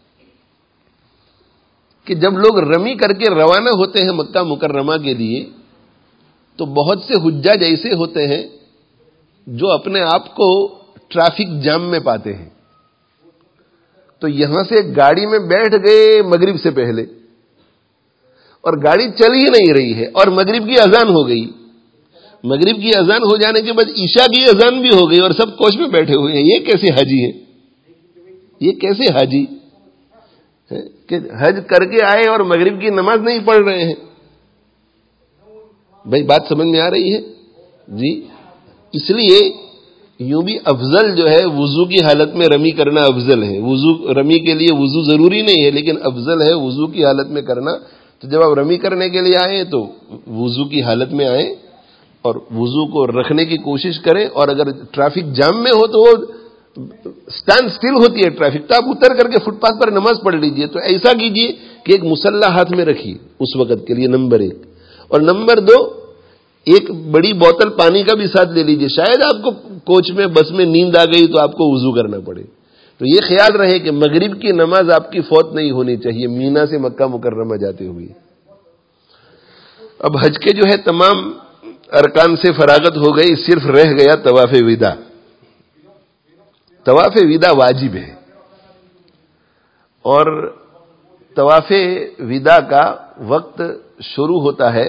کہ جب لوگ رمی کر کے روانہ ہوتے ہیں مکہ مکرمہ کے لیے تو بہت سے حجاج ایسے ہوتے ہیں جو اپنے آپ کو ٹریفک جام میں پاتے ہیں. تو یہاں سے گاڑی میں بیٹھ گئے مغرب سے پہلے، اور گاڑی چل ہی نہیں رہی ہے، اور مغرب کی اذان ہو گئی. مغرب کی اذان ہو جانے کے بعد عشاء کی اذان بھی ہو گئی، اور سب کوچ میں بیٹھے ہوئے ہیں. یہ کیسے حاجی ہیں؟ یہ کیسے حاجی کہ حج کر کے آئے اور مغرب کی نماز نہیں پڑھ رہے ہیں؟ بھائی بات سمجھ میں آ رہی ہے جی؟ اس لیے یوں بھی افضل جو ہے وضو کی حالت میں رمی کرنا افضل ہے. رمی کے لیے وضو ضروری نہیں ہے، لیکن افضل ہے وضو کی حالت میں کرنا. تو جب آپ رمی کرنے کے لیے آئیں تو وضو کی حالت میں آئیں اور وضو کو رکھنے کی کوشش کریں. اور اگر ٹریفک جام میں ہو تو وہ سٹینڈ سٹل ہوتی ہے ٹریفک، تو آپ اتر کر کے فٹ پاتھ پر نماز پڑھ لیجئے. تو ایسا کیجئے کہ ایک مصلی ہاتھ میں رکھیے اس وقت کے لیے، نمبر 1. اور نمبر 2، ایک بڑی بوتل پانی کا بھی ساتھ لے لیجئے. شاید آپ کو کوچ میں بس میں نیند آ گئی تو آپ کو وضو کرنا پڑے. تو یہ خیال رہے کہ مغرب کی نماز آپ کی فوت نہیں ہونی چاہیے مینا سے مکہ مکرمہ جاتے ہوئے. اب حج کے جو ہے تمام ارکان سے فراغت ہو گئی، صرف رہ گیا طواف وداع. طواف وداع واجب ہے، اور طواف وداع کا وقت شروع ہوتا ہے،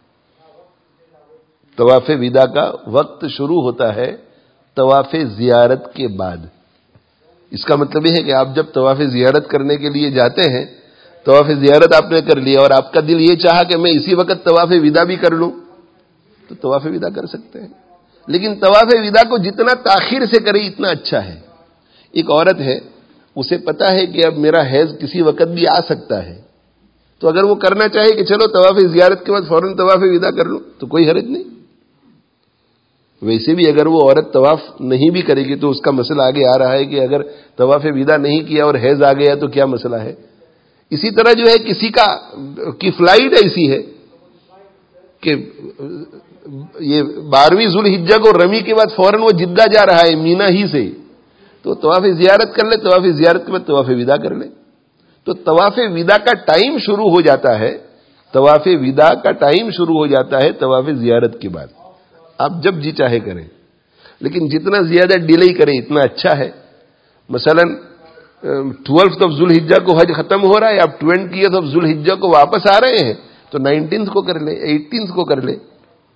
طواف وداع کا وقت شروع ہوتا ہے طواف زیارت کے بعد. اس کا مطلب یہ ہے کہ آپ جب طواف زیارت کرنے کے لیے جاتے ہیں، طواف زیارت آپ نے کر لیا اور آپ کا دل یہ چاہا کہ میں اسی وقت طواف وداع بھی کر لوں تو طواف وداع کر سکتے ہیں. لیکن طواف وداع کو جتنا تاخیر سے کرے اتنا اچھا ہے. ایک عورت ہے، اسے پتا ہے کہ اب میرا حیض کسی وقت بھی آ سکتا ہے، تو اگر وہ کرنا چاہے کہ چلو طواف زیارت کے بعد فوراً طواف وداع کر لوں تو کوئی حرج نہیں. ویسے بھی اگر وہ عورت طواف نہیں بھی کرے گی تو اس کا مسئلہ آگے آ رہا ہے کہ اگر طواف وداع نہیں کیا اور حیض آ گیا تو کیا مسئلہ ہے. اسی طرح جو ہے کسی کی فلائٹ ایسی ہے کہ یہ 12ویں ذوالحجہ کو رمی کے بعد فوراً وہ جدہ جا رہا ہے مینا ہی سے، تو طواف زیارت کر لے، طواف زیارت کے بعد طواف وداع کر لے. تو طواف وداع کا ٹائم شروع ہو جاتا ہے، طواف وداع کا ٹائم شروع ہو جاتا ہے طواف زیارت کے بعد. آپ جب جی چاہے کریں، لیکن جتنا زیادہ ڈیلے کریں اتنا اچھا ہے. مثلا 12 ذوالحجہ کو حج ختم ہو رہا ہے، آپ 20 ذوالحجہ کو واپس آ رہے ہیں تو 19 کو کر لیں، 18 کو کر لیں۔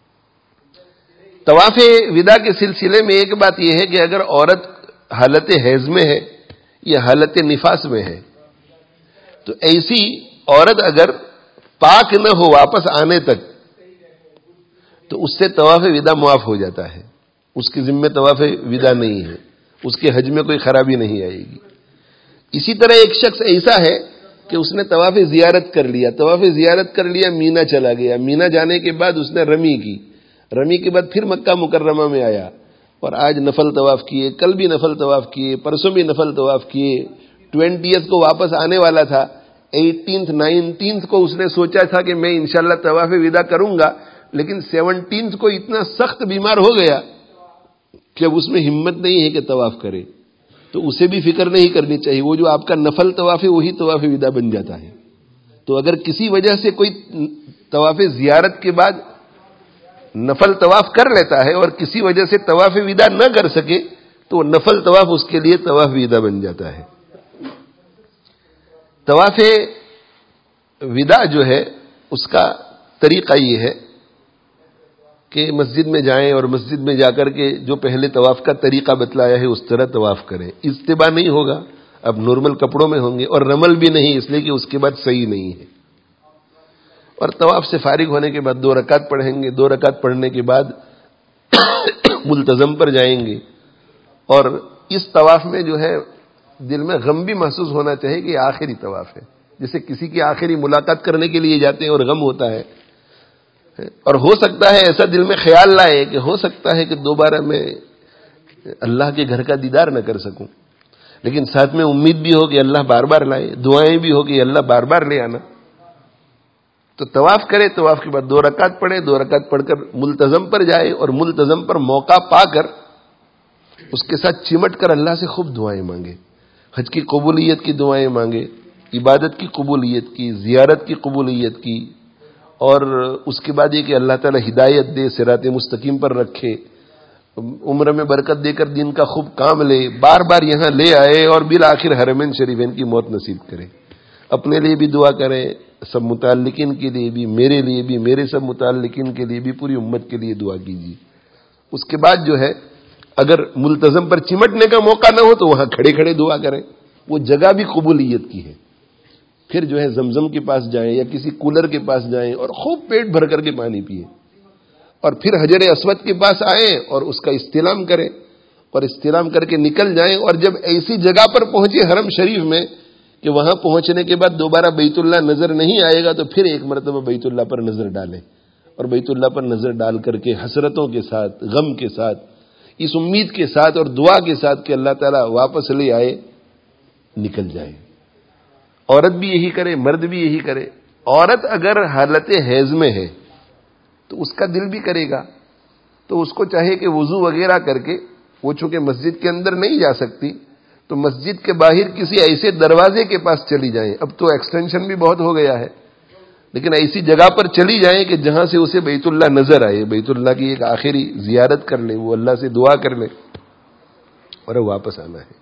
طواف وداع کے سلسلے میں ایک بات یہ ہے کہ اگر عورت حالت حیض میں ہے یا حالت نفاس میں ہے تو ایسی عورت اگر پاک نہ ہو واپس آنے تک تو اس سے طواف وداع معاف ہو جاتا ہے، اس کے ذمہ طواف وداع نہیں ہے، اس کے حج میں کوئی خرابی نہیں آئے گی۔ اسی طرح ایک شخص ایسا ہے کہ اس نے طواف زیارت کر لیا، طواف زیارت کر لیا، مینا چلا گیا، مینا جانے کے بعد اس نے رمی کی، رمی کے بعد پھر مکہ مکرمہ میں آیا اور آج نفل طواف کیے، کل بھی نفل طواف کیے، پرسوں بھی نفل طواف کیے، 20 کو واپس آنے والا تھا، 18 19 کو اس نے سوچا تھا کہ میں انشاءاللہ طواف وداع کروں گا، لیکن 17 کو اتنا سخت بیمار ہو گیا کہ اب اس میں ہمت نہیں ہے کہ طواف کرے، تو اسے بھی فکر نہیں کرنی چاہیے، وہ جو آپ کا نفل طواف ہے وہی طواف وداع بن جاتا ہے۔ تو اگر کسی وجہ سے کوئی طواف زیارت کے بعد نفل طواف کر لیتا ہے اور کسی وجہ سے طواف وداع نہ کر سکے تو نفل طواف اس کے لیے طواف وداع بن جاتا ہے۔ طواف وداع جو ہے اس کا طریقہ یہ ہے کہ مسجد میں جائیں اور مسجد میں جا کر کے جو پہلے طواف کا طریقہ بتلایا ہے اس طرح طواف کریں، اجتباء نہیں ہوگا، اب نارمل کپڑوں میں ہوں گے، اور رمل بھی نہیں، اس لیے کہ اس کے بعد صحیح نہیں ہے، اور طواف سے فارغ ہونے کے بعد 2 رکعت پڑھیں گے، 2 رکعت پڑھنے کے بعد ملتزم پر جائیں گے، اور اس طواف میں جو ہے دل میں غم بھی محسوس ہونا چاہیے کہ یہ آخری طواف ہے، جیسے کسی کی آخری ملاقات کرنے کے لیے جاتے ہیں اور غم ہوتا ہے، اور ہو سکتا ہے ایسا دل میں خیال لائے کہ ہو سکتا ہے کہ دوبارہ میں اللہ کے گھر کا دیدار نہ کر سکوں، لیکن ساتھ میں امید بھی ہو کہ اللہ بار بار لائے، دعائیں بھی ہو کہ اللہ بار بار لے آنا، تو طواف کرے، طواف کے بعد 2 رکعت پڑھے، 2 رکعت پڑھ کر ملتزم پر جائے اور ملتزم پر موقع پا کر اس کے ساتھ چمٹ کر اللہ سے خوب دعائیں مانگے، حج کی قبولیت کی دعائیں مانگے، عبادت کی قبولیت کی، زیارت کی قبولیت کی، اور اس کے بعد یہ کہ اللہ تعالی ہدایت دے، صراط مستقیم پر رکھے، عمر میں برکت دے کر دین کا خوب کام لے، بار بار یہاں لے آئے اور بالآخر حرمین شریفین کی موت نصیب کرے۔ اپنے لیے بھی دعا کریں، سب متعلقین کے لیے بھی، میرے لیے بھی، میرے سب متعلقین کے لیے بھی، پوری امت کے لیے دعا کیجیے۔ اس کے بعد جو ہے اگر ملتزم پر چمٹنے کا موقع نہ ہو تو وہاں کھڑے کھڑے دعا کریں، وہ جگہ بھی قبولیت کی ہے۔ پھر جو ہے زمزم کے پاس جائیں یا کسی کولر کے پاس جائیں اور خوب پیٹ بھر کر کے پانی پیئے، اور پھر حجر اسود کے پاس آئیں اور اس کا استلام کریں، اور استلام کر کے نکل جائیں، اور جب ایسی جگہ پر پہنچے حرم شریف میں کہ وہاں پہنچنے کے بعد دوبارہ بیت اللہ نظر نہیں آئے گا تو پھر ایک مرتبہ بیت اللہ پر نظر ڈالیں، اور بیت اللہ پر نظر ڈال کر کے حسرتوں کے ساتھ، غم کے ساتھ، اس امید کے ساتھ اور دعا کے ساتھ کہ اللہ تعالیٰ واپس لے آئے، نکل جائے۔ عورت بھی یہی کرے، مرد بھی یہی کرے۔ عورت اگر حالت حیض میں ہے تو اس کا دل بھی کرے گا، تو اس کو چاہے کہ وضو وغیرہ کر کے، وہ چونکہ مسجد کے اندر نہیں جا سکتی تو مسجد کے باہر کسی ایسے دروازے کے پاس چلی جائیں، اب تو ایکسٹینشن بھی بہت ہو گیا ہے، لیکن ایسی جگہ پر چلی جائیں کہ جہاں سے اسے بیت اللہ نظر آئے، بیت اللہ کی ایک آخری زیارت کر لے، وہ اللہ سے دعا کر لے اور واپس آنا ہے۔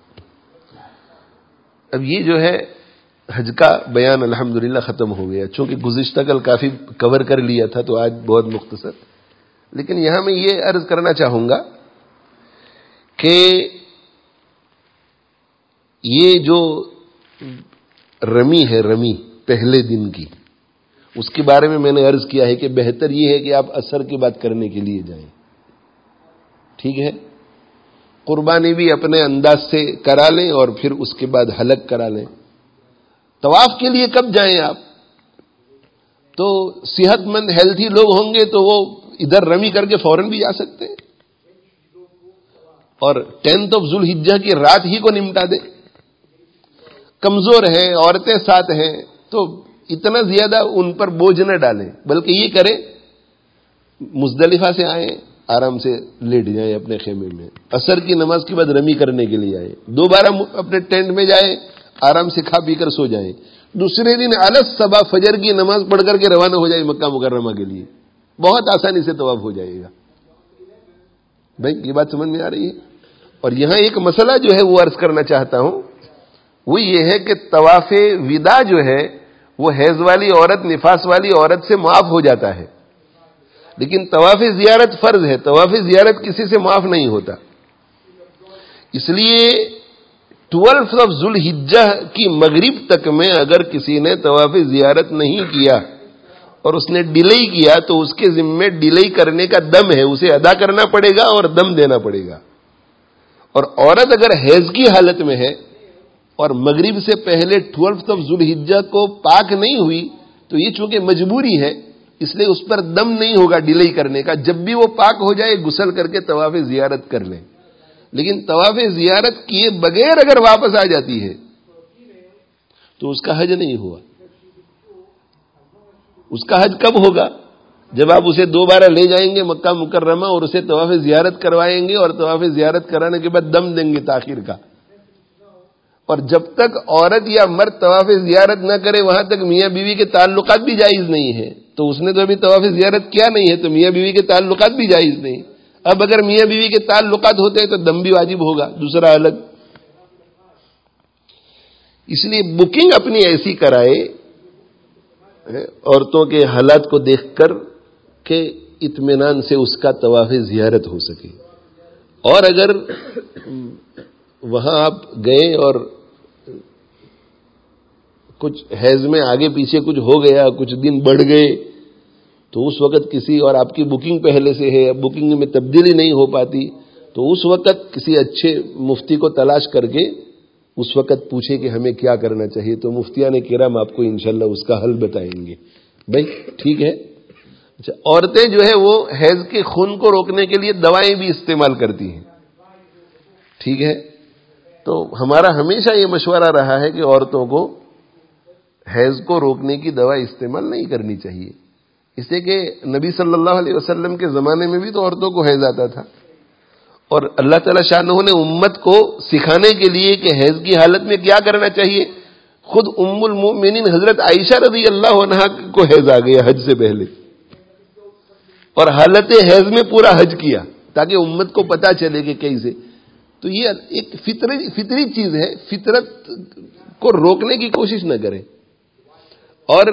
اب یہ جو ہے حج کا بیان الحمدللہ ختم ہو گیا، چونکہ گزشتہ کل کافی کور کر لیا تھا تو آج بہت مختصر، لیکن یہاں میں یہ عرض کرنا چاہوں گا کہ یہ جو رمی ہے، رمی پہلے دن کی، اس کے بارے میں نے عرض کیا ہے کہ بہتر یہ ہے کہ آپ عصر کے بعد کرنے کے لیے جائیں، ٹھیک ہے؟ قربانی بھی اپنے انداز سے کرا لیں اور پھر اس کے بعد حلق کرا لیں۔ طواف کے لیے کب جائیں آپ؟ تو صحت مند ہیلتھی لوگ ہوں گے تو وہ ادھر رمی کر کے فوراً بھی جا سکتے ہیں، اور 10 ذوالحجہ کی رات ہی کو نمٹا دیں۔ کمزور ہیں، عورتیں ساتھ ہیں، تو اتنا زیادہ ان پر بوجھ نہ ڈالیں، بلکہ یہ کریں مزدلفہ سے آئیں، آرام سے لیٹ جائیں اپنے خیمے میں، عصر کی نماز کے بعد رمی کرنے کے لیے آئیں، دوبارہ اپنے ٹینٹ میں جائیں، آرام سے کھا پی کر سو جائیں، دوسرے دن الصبح فجر کی نماز پڑھ کر کے روانہ ہو جائیں مکہ مکرمہ کے لیے، بہت آسانی سے طواف ہو جائے گا۔ بھائی یہ بات سمجھ میں آ رہی ہے؟ اور یہاں ایک مسئلہ جو ہے وہ عرض کرنا چاہتا ہوں وہ یہ ہے کہ طواف ودا جو ہے وہ حیض والی عورت نفاس والی عورت سے معاف ہو جاتا ہے، لیکن طواف زیارت فرض ہے، طواف زیارت کسی سے معاف نہیں ہوتا. اس لیے 12 ذو الحجہ کی مغرب تک میں اگر کسی نے طواف زیارت نہیں کیا اور اس نے ڈیلے کیا تو اس کے ذمے ڈیلے کرنے کا دم ہے، اسے ادا کرنا پڑے گا اور دم دینا پڑے گا. اور عورت اگر حیض کی حالت میں ہے اور مغرب سے پہلے 12 ذو الحجہ کو پاک نہیں ہوئی تو یہ چونکہ مجبوری ہے اس لیے اس پر دم نہیں ہوگا ڈیلے کرنے کا. جب بھی وہ پاک ہو جائے غسل کر کے طواف زیارت کر لیں. لیکن طواف زیارت کیے بغیر اگر واپس آ جاتی ہے تو اس کا حج نہیں ہوا. اس کا حج کب ہوگا؟ جب آپ اسے دوبارہ لے جائیں گے مکہ مکرمہ اور اسے طواف زیارت کروائیں گے اور طواف زیارت کرانے کے بعد دم دیں گے تاخیر کا. اور جب تک عورت یا مرد طواف زیارت نہ کرے وہاں تک میاں بیوی کے تعلقات بھی جائز نہیں ہے. تو اس نے تو ابھی طواف زیارت کیا نہیں ہے تو میاں بیوی کے تعلقات بھی جائز نہیں. اب اگر میاں بیوی کے تعلقات ہوتے ہیں تو دم بھی واجب ہوگا دوسرا الگ. اس لیے بکنگ اپنی ایسی کرائے عورتوں کے حالات کو دیکھ کر کہ اطمینان سے اس کا طواف زیارت ہو سکے. اور اگر وہاں آپ گئے اور کچھ حیض میں آگے پیچھے کچھ ہو گیا، کچھ دن بڑھ گئے تو اس وقت کسی اور آپ کی بکنگ پہلے سے ہے، بکنگ میں تبدیلی نہیں ہو پاتی تو اس وقت کسی اچھے مفتی کو تلاش کر کے اس وقت پوچھے کہ ہمیں کیا کرنا چاہیے. تو مفتیان کرام آپ کو انشاءاللہ اس کا حل بتائیں گے. بھائی ٹھیک ہے. اچھا، عورتیں جو ہے وہ حیض کے خون کو روکنے کے لیے دوائیں بھی استعمال کرتی ہیں. ٹھیک ہے. تو ہمارا ہمیشہ یہ مشورہ رہا ہے کہ عورتوں کو حیض کو روکنے کی دوا استعمال نہیں کرنی چاہیے. اس لیے کہ نبی صلی اللہ علیہ وسلم کے زمانے میں بھی تو عورتوں کو حیض آتا تھا اور اللہ تعالی شانہ نے امت کو سکھانے کے لیے کہ حیض کی حالت میں کیا کرنا چاہیے خود ام المؤمنین حضرت عائشہ رضی اللہ عنہا کو حیض آ گیا حج سے پہلے اور حالت حیض میں پورا حج کیا تاکہ امت کو پتہ چلے کہ کیسے. تو یہ ایک فطری چیز ہے، فطرت کو روکنے کی کوشش نہ کریں. اور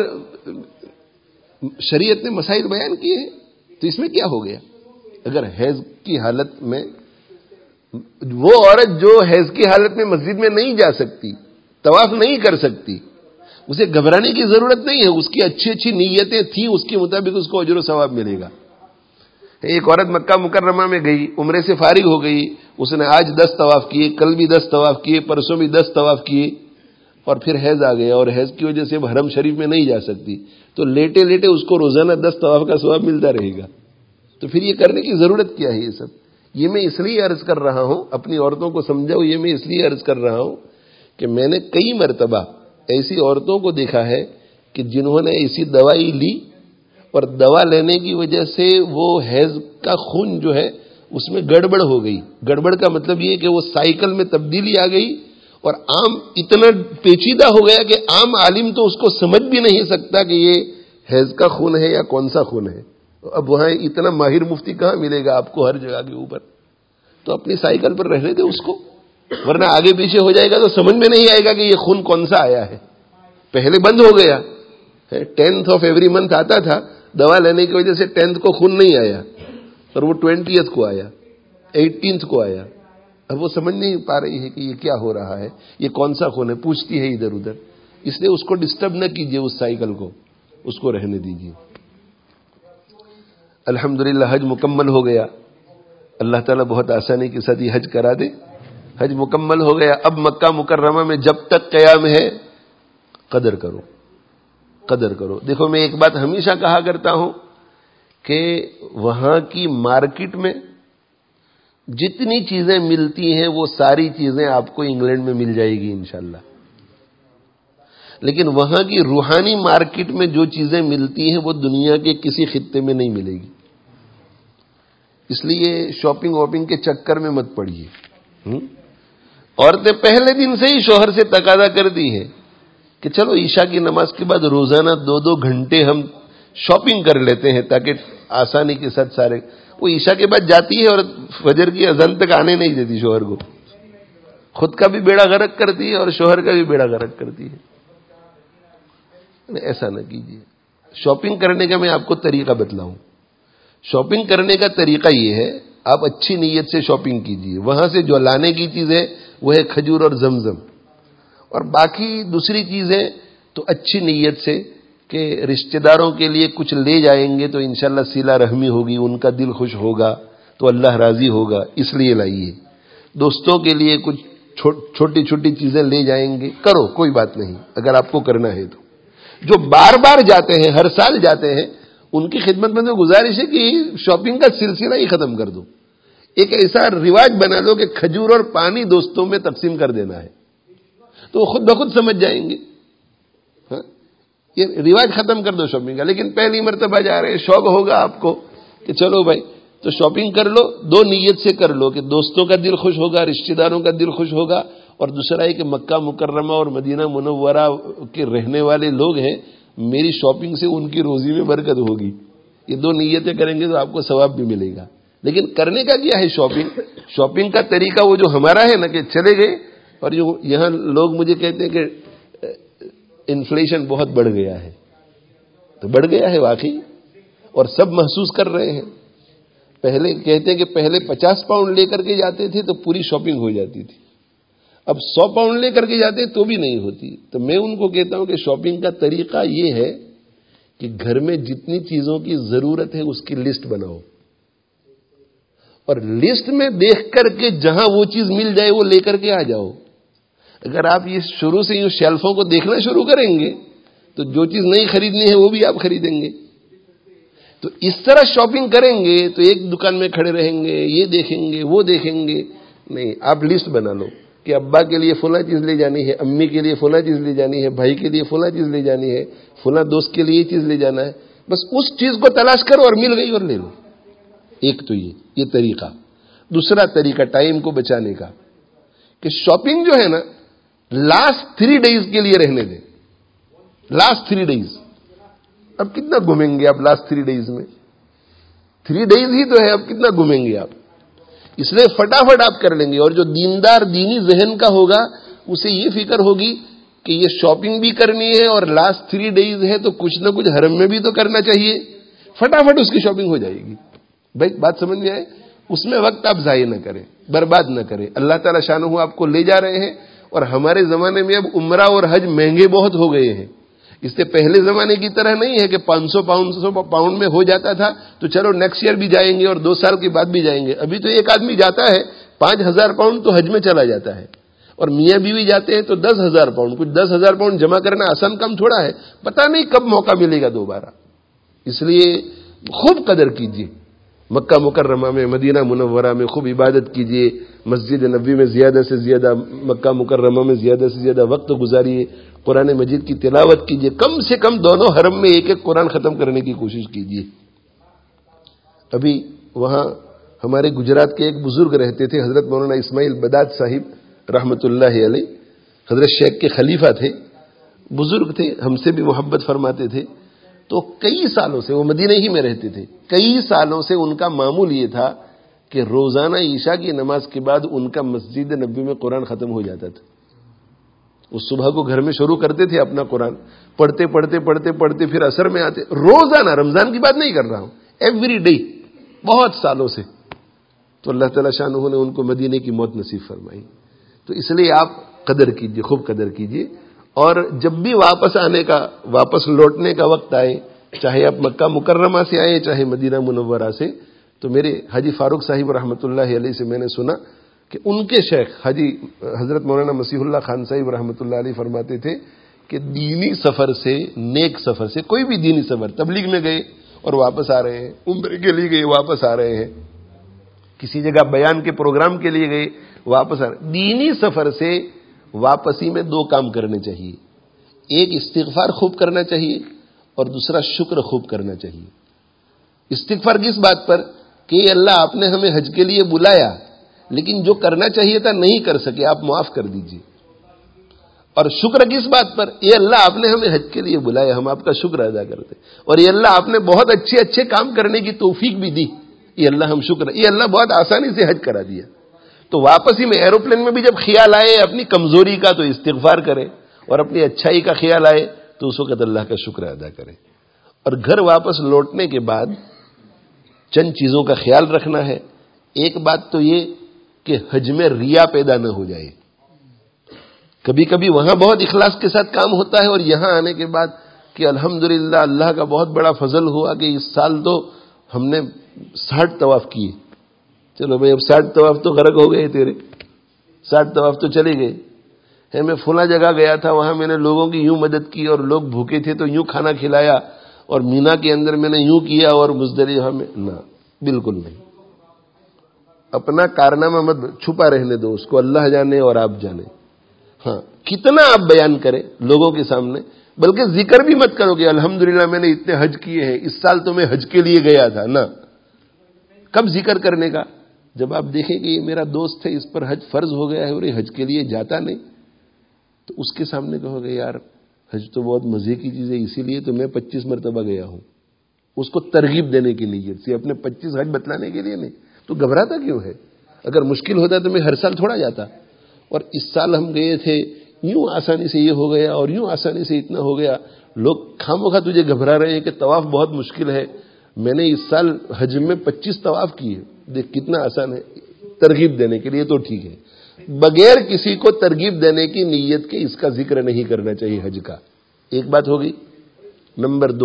شریعت نے مسائل بیان کیے ہیں تو اس میں کیا ہو گیا؟ اگر حیض کی حالت میں وہ عورت جو حیض کی حالت میں مسجد میں نہیں جا سکتی، طواف نہیں کر سکتی، اسے گھبرانے کی ضرورت نہیں ہے. اس کی اچھی اچھی نیتیں تھیں، اس کے مطابق اس کو اجر و ثواب ملے گا. ایک عورت مکہ مکرمہ میں گئی، عمرے سے فارغ ہو گئی، اس نے آج 10 طواف کیے، کل بھی 10 طواف کیے، پرسوں بھی 10 طواف کیے اور پھر حیض آ گیا اور حیض کی وجہ سے حرم شریف میں نہیں جا سکتی تو لیٹے لیٹے اس کو روزانہ 10 طواف کا ثواب ملتا رہے گا. تو پھر یہ کرنے کی ضرورت کیا ہے؟ یہ سب یہ میں اس لیے عرض کر رہا ہوں، اپنی عورتوں کو سمجھاؤ. یہ میں اس لیے عرض کر رہا ہوں کہ میں نے کئی مرتبہ ایسی عورتوں کو دیکھا ہے کہ جنہوں نے ایسی دوائی لی اور دوا لینے کی وجہ سے وہ حیض کا خون جو ہے اس میں گڑبڑ ہو گئی. گڑبڑ کا مطلب یہ کہ وہ سائیکل میں تبدیلی آ گئی اور عام اتنا پیچیدہ ہو گیا کہ عام عالم تو اس کو سمجھ بھی نہیں سکتا کہ یہ حیض کا خون ہے یا کون سا خون ہے. اب وہاں اتنا ماہر مفتی کہاں ملے گا آپ کو ہر جگہ کے اوپر؟ تو اپنی سائیکل پر رہنے دے اس کو، ورنہ آگے پیچھے ہو جائے گا تو سمجھ میں نہیں آئے گا کہ یہ خون کون سا آیا ہے. پہلے بند ہو گیا، 10th of every month آتا تھا، دوا لینے کی وجہ سے 10th کو خون نہیں آیا اور وہ 20th کو آیا، 18th کو آیا. اب وہ سمجھ نہیں پا رہی ہے کہ یہ کیا ہو رہا ہے، یہ کون سا خون ہے، پوچھتی ہے ادھر ادھر. اس لیے اس کو ڈسٹرب نہ کیجیے، اس سائیکل کو، اس کو رہنے دیجیے. الحمدللہ حج مکمل ہو گیا. اللہ تعالیٰ بہت آسانی کے ساتھ یہ حج کرا دے. حج مکمل ہو گیا. اب مکہ مکرمہ میں جب تک قیام ہے قدر کرو، قدر کرو. دیکھو میں ایک بات ہمیشہ کہا کرتا ہوں کہ وہاں کی مارکیٹ میں جتنی چیزیں ملتی ہیں وہ ساری چیزیں آپ کو انگلینڈ میں مل جائے گی انشاءاللہ، لیکن وہاں کی روحانی مارکیٹ میں جو چیزیں ملتی ہیں وہ دنیا کے کسی خطے میں نہیں ملے گی. اس لیے شاپنگ واپنگ کے چکر میں مت پڑیے. عورتیں پہلے دن سے ہی شوہر سے تقاضا کرتی ہیں کہ چلو عشاء کی نماز کے بعد روزانہ 2 گھنٹے ہم شاپنگ کر لیتے ہیں تاکہ آسانی کے ساتھ سارے. وہ عشاء کے بعد جاتی ہے اور فجر کی اذان تک آنے نہیں دیتی شوہر کو. خود کا بھی بیڑا غرق کرتی ہے اور شوہر کا بھی بیڑا غرق کرتی ہے. ایسا نہ کیجیے. شاپنگ کرنے کا میں آپ کو طریقہ بتلاؤں. شاپنگ کرنے کا طریقہ یہ ہے، آپ اچھی نیت سے شاپنگ کیجیے. وہاں سے جو لانے کی چیز ہے وہ ہے کھجور اور زمزم، اور باقی دوسری چیزیں تو اچھی نیت سے کہ رشتہ داروں کے لیے کچھ لے جائیں گے تو انشاءاللہ صلہ رحمی ہوگی، ان کا دل خوش ہوگا تو اللہ راضی ہوگا، اس لیے لائیے. دوستوں کے لیے کچھ چھوٹی چھوٹی چیزیں لے جائیں گے، کرو، کوئی بات نہیں اگر آپ کو کرنا ہے تو. جو بار بار جاتے ہیں، ہر سال جاتے ہیں، ان کی خدمت میں تو گزارش ہے کہ شاپنگ کا سلسلہ ہی ختم کر دو. ایک ایسا رواج بنا دو کہ کھجور اور پانی دوستوں میں تقسیم کر دینا ہے، تو وہ خود بخود سمجھ جائیں گے. یہ رواج ختم کر دو شاپنگ کا. لیکن پہلی مرتبہ جا رہے ہیں، شوق ہوگا آپ کو کہ چلو بھائی تو شاپنگ کر لو، دو نیت سے کر لو کہ دوستوں کا دل خوش ہوگا، رشتہ داروں کا دل خوش ہوگا، اور دوسرا ہے کہ مکہ مکرمہ اور مدینہ منورہ کے رہنے والے لوگ ہیں، میری شاپنگ سے ان کی روزی میں برکت ہوگی. یہ دو نیتیں کریں گے تو آپ کو ثواب بھی ملے گا. لیکن کرنے کا کیا ہے شاپنگ کا طریقہ وہ جو ہمارا ہے نا کہ چلے گئے، اور جو یہاں لوگ مجھے کہتے ہیں کہ انفلیشن بہت بڑھ گیا ہے، تو بڑھ گیا ہے واقعی، اور سب محسوس کر رہے ہیں. پہلے کہتے ہیں کہ پہلے 50 پاؤنڈ لے کر کے جاتے تھے تو پوری شاپنگ ہو جاتی تھی، اب 100 پاؤنڈ لے کر کے جاتے تو بھی نہیں ہوتی. تو میں ان کو کہتا ہوں کہ شاپنگ کا طریقہ یہ ہے کہ گھر میں جتنی چیزوں کی ضرورت ہے اس کی لسٹ بناؤ، اور لسٹ میں دیکھ کر کے جہاں وہ چیز مل جائے وہ لے کر کے آ جاؤ. اگر آپ یہ شروع سے یوں شیلفوں کو دیکھنا شروع کریں گے تو جو چیز نہیں خریدنی ہے وہ بھی آپ خریدیں گے. تو اس طرح شاپنگ کریں گے تو ایک دکان میں کھڑے رہیں گے، یہ دیکھیں گے وہ دیکھیں گے. نہیں، آپ لسٹ بنا لو کہ ابا کے لیے فلاں چیز لے جانی ہے، امی کے لیے فلاں چیز لے جانی ہے، بھائی کے لیے فلاں چیز لے جانی ہے، فلاں دوست کے لیے یہ چیز لے جانا ہے. بس اس چیز کو تلاش کرو اور مل گئی اور لے لو. ایک تو یہ طریقہ. دوسرا طریقہ ٹائم کو بچانے کا کہ شاپنگ جو ہے نا لاسٹ 3 ڈیز کے لیے رہنے دیں. Last 3 days. اب کتنا گھومیں گے آپ لاسٹ 3 ڈیز میں؟ 3 ڈیز ہی تو ہے، اب کتنا گھومیں گے آپ؟ اس لیے فٹافٹ آپ کر لیں گے. اور جو دیندار دینی ذہن کا ہوگا اسے یہ فکر ہوگی کہ یہ شاپنگ بھی کرنی ہے اور لاسٹ 3 ڈیز ہے تو کچھ نہ کچھ حرم میں بھی تو کرنا چاہیے. فٹافٹ اس کی شاپنگ ہو جائے گی. بھائی بات سمجھ میں آئے؟ اس میں وقت آپ ضائع نہ کریں، برباد نہ کریں. اللہ تعالیٰ شانہ آپ کو لے جا رہے ہیں، اور ہمارے زمانے میں اب عمرہ اور حج مہنگے بہت ہو گئے ہیں. اس سے پہلے زمانے کی طرح نہیں ہے کہ 500 پاؤنڈ میں ہو جاتا تھا تو چلو نیکسٹ ایئر بھی جائیں گے اور 2 سال کے بعد بھی جائیں گے. ابھی تو ایک آدمی جاتا ہے 5,000 پاؤنڈ تو حج میں چلا جاتا ہے، اور میاں بیوی جاتے ہیں تو 10,000 پاؤنڈ. کچھ 10,000 پاؤنڈ جمع کرنا آسان کام تھوڑا ہے، پتہ نہیں کب موقع ملے گا دوبارہ. اس لیے خوب قدر کیجیے. مکہ مکرمہ میں، مدینہ منورہ میں خوب عبادت کیجیے. مسجد نبوی میں زیادہ سے زیادہ، مکہ مکرمہ میں زیادہ سے زیادہ وقت گزاریے. قرآن مجید کی تلاوت کیجیے. کم سے کم دونوں حرم میں ایک ایک قرآن ختم کرنے کی کوشش کیجیے. ابھی وہاں ہمارے گجرات کے ایک بزرگ رہتے تھے، حضرت مولانا اسماعیل بداد صاحب رحمۃ اللہ علیہ. حضرت شیخ کے خلیفہ تھے، بزرگ تھے، ہم سے بھی محبت فرماتے تھے. تو کئی سالوں سے وہ مدینہ ہی میں رہتے تھے. کئی سالوں سے ان کا معمول یہ تھا کہ روزانہ عشاء کی نماز کے بعد ان کا مسجد نبوی میں قرآن ختم ہو جاتا تھا. اس صبح کو گھر میں شروع کرتے تھے اپنا قرآن، پڑھتے پڑھتے پڑھتے پڑھتے پھر عصر میں آتے. روزانہ، رمضان کی بات نہیں کر رہا ہوں، ایوری ڈے، بہت سالوں سے. تو اللہ تعالیٰ شانہ نے ان کو مدینے کی موت نصیب فرمائی. تو اس لیے آپ قدر کیجئے، خوب قدر کیجئے. اور جب بھی واپس لوٹنے کا وقت آئے، چاہے آپ مکہ مکرمہ سے آئے چاہے مدینہ منورہ سے، تو میرے حاجی فاروق صاحب رحمۃ اللہ علیہ سے میں نے سنا کہ ان کے شیخ حاجی حضرت مولانا مسیح اللہ خان صاحب رحمۃ اللہ علیہ فرماتے تھے کہ دینی سفر سے، نیک سفر سے، کوئی بھی دینی سفر، تبلیغ میں گئے اور واپس آ رہے ہیں، عمرے کے لیے گئے واپس آ رہے ہیں، کسی جگہ بیان کے پروگرام کے لیے گئے واپس آ رہے ہیں، دینی سفر سے واپسی میں 2 کام کرنے چاہیے. ایک استغفار خوب کرنا چاہیے، اور دوسرا شکر خوب کرنا چاہیے. استغفار کس بات پر کہ اللہ آپ نے ہمیں حج کے لیے بلایا، لیکن جو کرنا چاہیے تھا نہیں کر سکے، آپ معاف کر دیجئے. اور شکر کس بات پر، یہ اللہ آپ نے ہمیں حج کے لیے بلایا، ہم آپ کا شکر ادا کرتے، اور یہ اللہ آپ نے بہت اچھے اچھے کام کرنے کی توفیق بھی دی، یہ اللہ ہم شکر، یہ اللہ بہت آسانی سے حج کرا دیا. تو واپس ہی میں ایروپلین میں بھی جب خیال آئے اپنی کمزوری کا تو استغفار کرے، اور اپنی اچھائی کا خیال آئے تو اس وقت اللہ کا شکر ادا کرے. اور گھر واپس لوٹنے کے بعد چند چیزوں کا خیال رکھنا ہے. ایک بات تو یہ کہ حج میں ریا پیدا نہ ہو جائے. کبھی کبھی وہاں بہت اخلاص کے ساتھ کام ہوتا ہے، اور یہاں آنے کے بعد کہ الحمدللہ اللہ کا بہت بڑا فضل ہوا کہ اس سال تو ہم نے 60 طواف کیے. چلو بھائی اب 60 طواف تو غرق ہو گئے تیرے، 60 طواف تو چلے گئے. میں فلاں جگہ گیا تھا، وہاں میں نے لوگوں کی یوں مدد کی اور لوگ بھوکے تھے تو یوں کھانا کھلایا، اور مینا کے اندر میں نے یوں کیا، اور مزدلفہ میں نہ، بالکل نہیں. اپنا کارنامہ مت چھپا رہنے دو، اس کو اللہ جانے اور آپ جانے. ہاں کتنا آپ بیان کریں لوگوں کے سامنے، بلکہ ذکر بھی مت کرو کہ الحمدللہ میں نے اتنے حج کیے ہیں، اس سال تو میں حج کے لیے گیا تھا. نہ، کب ذکر کرنے کا؟ جب آپ دیکھیں کہ یہ میرا دوست ہے، اس پر حج فرض ہو گیا ہے اور یہ حج کے لیے جاتا نہیں، تو اس کے سامنے کہو گے یار حج تو بہت مزے کی چیز ہے، اسی لیے تو میں 25 مرتبہ گیا ہوں. اس کو ترغیب دینے کی نیت سے، اپنے 25 حج بتلانے کے لیے نہیں. تو گھبراتا کیوں ہے؟ اگر مشکل ہوتا تو میں ہر سال تھوڑا جاتا. اور اس سال ہم گئے تھے، یوں آسانی سے یہ ہو گیا اور یوں آسانی سے اتنا ہو گیا. لوگ خامخواہ تجھے گھبرا رہے ہیں کہ طواف بہت مشکل ہے. میں نے اس سال حج میں 25 طواف کیے، دیکھ کتنا آسان ہے. ترغیب دینے کے لیے تو ٹھیک ہے، بغیر کسی کو ترغیب دینے کی نیت کے اس کا ذکر نہیں کرنا چاہیے حج کا. ایک بات ہوگی. نمبر 2،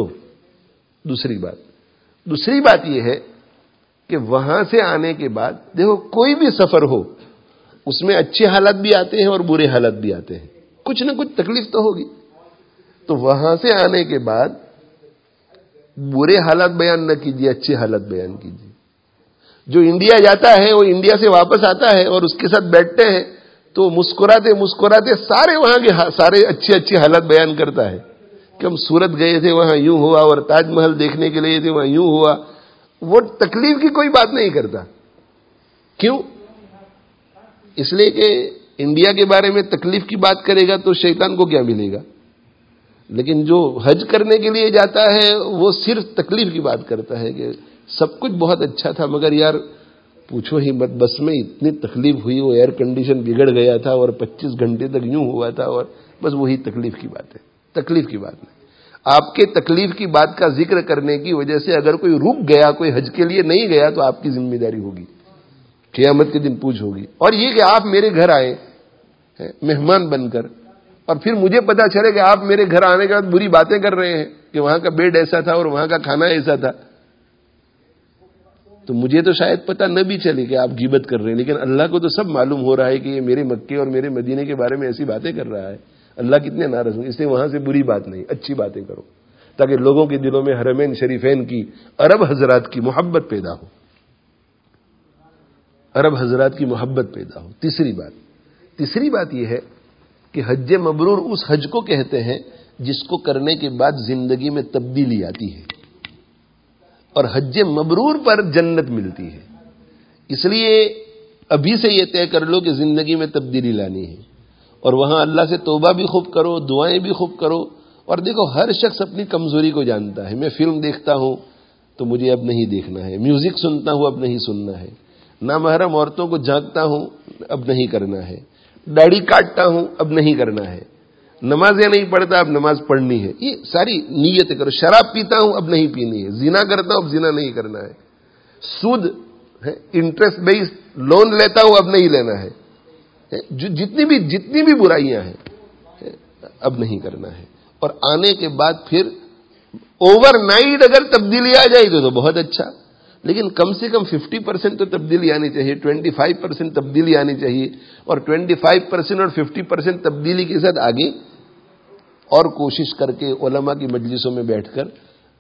دوسری بات یہ ہے کہ وہاں سے آنے کے بعد دیکھو کوئی بھی سفر ہو اس میں اچھے حالات بھی آتے ہیں اور برے حالات بھی آتے ہیں، کچھ نہ کچھ تکلیف تو ہوگی. تو وہاں سے آنے کے بعد برے حالات بیان نہ کیجیے، اچھے حالات بیان کیجیے. جو انڈیا جاتا ہے وہ انڈیا سے واپس آتا ہے اور اس کے ساتھ بیٹھتے ہیں تو مسکراتے مسکراتے سارے وہاں کے سارے اچھے حالات بیان کرتا ہے کہ ہم سورت گئے تھے وہاں یوں ہوا، اور تاج محل دیکھنے کے لیے تھے وہاں یوں ہوا. وہ تکلیف کی کوئی بات نہیں کرتا. کیوں؟ اس لیے کہ انڈیا کے بارے میں تکلیف کی بات کرے گا تو شیطان کو کیا ملے گا. لیکن جو حج کرنے کے لیے جاتا ہے وہ صرف تکلیف کی بات کرتا ہے کہ سب کچھ بہت اچھا تھا مگر یار پوچھو ہی مت، بس میں اتنی تکلیف ہوئی، وہ ایئر کنڈیشن بگڑ گیا تھا اور 25 گھنٹے تک یوں ہوا تھا، اور بس وہی تکلیف کی بات ہے. تکلیف کی بات نہیں. آپ کے تکلیف کی بات کا ذکر کرنے کی وجہ سے اگر کوئی رک گیا، کوئی حج کے لیے نہیں گیا تو آپ کی ذمہ داری ہوگی، قیامت کے دن پوچھ ہوگی. اور یہ کہ آپ میرے گھر آئے مہمان بن کر اور پھر مجھے پتا چلے کہ آپ میرے گھر آنے کے بعد بری باتیں کر رہے ہیں کہ وہاں کا بیڈ ایسا تھا اور وہاں کا کھانا ایسا تھا، تو مجھے تو شاید پتہ نہ بھی چلے کہ آپ غیبت کر رہے ہیں. لیکن اللہ کو تو سب معلوم ہو رہا ہے کہ یہ میرے مکے اور میرے مدینے کے بارے میں ایسی باتیں کر رہا ہے. اللہ کتنے ناراض ہوں. اس لیے وہاں سے بری بات نہیں، اچھی باتیں کرو تاکہ لوگوں کے دلوں میں حرمین شریفین کی، عرب حضرات کی محبت پیدا ہو. عرب حضرات کی محبت پیدا ہو. تیسری بات یہ ہے کہ حج مبرور اس حج کو کہتے ہیں جس کو کرنے کے بعد زندگی میں تبدیلی آتی ہے، اور حج مبرور پر جنت ملتی ہے. اس لیے ابھی سے یہ طے کر لو کہ زندگی میں تبدیلی لانی ہے، اور وہاں اللہ سے توبہ بھی خوب کرو، دعائیں بھی خوب کرو. اور دیکھو ہر شخص اپنی کمزوری کو جانتا ہے. میں فلم دیکھتا ہوں تو مجھے اب نہیں دیکھنا ہے، میوزک سنتا ہوں اب نہیں سننا ہے، نامحرم عورتوں کو جھانکتا ہوں اب نہیں کرنا ہے، داڑھی کاٹتا ہوں اب نہیں کرنا ہے، نمازیں نہیں پڑھتا اب نماز پڑھنی ہے. یہ ساری نیتیں کرو. شراب پیتا ہوں اب نہیں پینی ہے، زنا کرتا ہوں اب زنا نہیں کرنا ہے، سود انٹرسٹ بیس لون لیتا ہوں اب نہیں لینا ہے، جتنی بھی برائیاں ہیں اب نہیں کرنا ہے. اور آنے کے بعد پھر اوور نائٹ اگر تبدیلی آ جائے تو بہت اچھا، لیکن کم سے کم 50% تو تبدیلی آنی چاہیے، 25% تبدیلی آنی چاہیے. اور 25% اور 50% تبدیلی کے ساتھ آگے اور کوشش کر کے علماء کی مجلسوں میں بیٹھ کر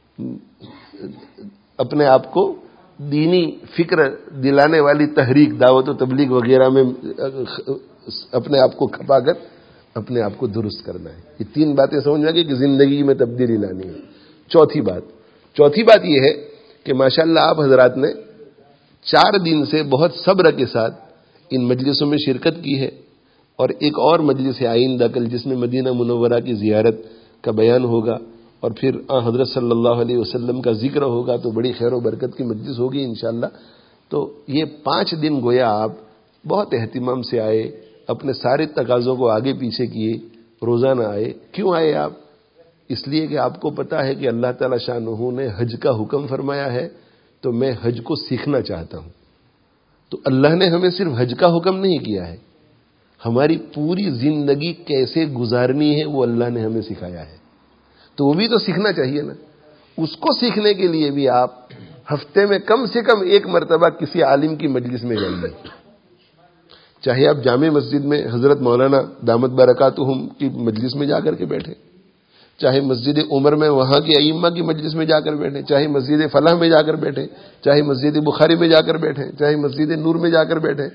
اپنے آپ کو دینی فکر دلانے والی تحریک، دعوت و تبلیغ وغیرہ میں اپنے آپ کو کھپا کر اپنے آپ کو درست کرنا ہے. یہ 3 باتیں سمجھ میں آ گئی کہ زندگی میں تبدیلی لانی ہے. چوتھی بات یہ ہے کہ ماشاءاللہ آپ حضرات نے 4 دن سے بہت صبر کے ساتھ ان مجلسوں میں شرکت کی ہے، اور ایک اور مجلس ہے آئندہ کل جس میں مدینہ منورہ کی زیارت کا بیان ہوگا اور پھر حضرت صلی اللہ علیہ وسلم کا ذکر ہوگا، تو بڑی خیر و برکت کی مجلس ہوگی انشاءاللہ. تو یہ 5 دن گویا آپ بہت اہتمام سے آئے، اپنے سارے تقاضوں کو آگے پیچھے کیے، روزانہ آئے. کیوں آئے آپ؟ اس لیے کہ آپ کو پتا ہے کہ اللہ تعالی شانہ نے حج کا حکم فرمایا ہے، تو میں حج کو سیکھنا چاہتا ہوں. تو اللہ نے ہمیں صرف حج کا حکم نہیں کیا ہے، ہماری پوری زندگی کیسے گزارنی ہے وہ اللہ نے ہمیں سکھایا ہے. تو وہ بھی تو سیکھنا چاہیے نا. اس کو سیکھنے کے لیے بھی آپ ہفتے میں کم سے کم ایک مرتبہ کسی عالم کی مجلس میں جائیے. چاہے آپ جامع مسجد میں حضرت مولانا دامت برکاتہم کی مجلس میں جا کر کے بیٹھے، چاہے مسجد عمر میں وہاں کے ائمہ کی مجلس میں جا کر بیٹھے، چاہے مسجد فلاح میں جا کر بیٹھے، چاہے مسجد بخاری میں جا کر بیٹھے، چاہے مسجد نور میں جا کر بیٹھے.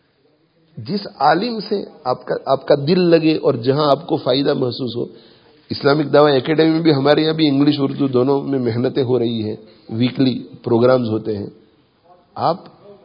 جس عالم سے آپ کا دل لگے اور جہاں آپ کو فائدہ محسوس ہو. اسلامک دعوی اکیڈمی میں بھی ہمارے یہاں بھی انگلش اردو دونوں میں محنتیں ہو رہی ہیں، ویکلی پروگرامز ہوتے ہیں. آپ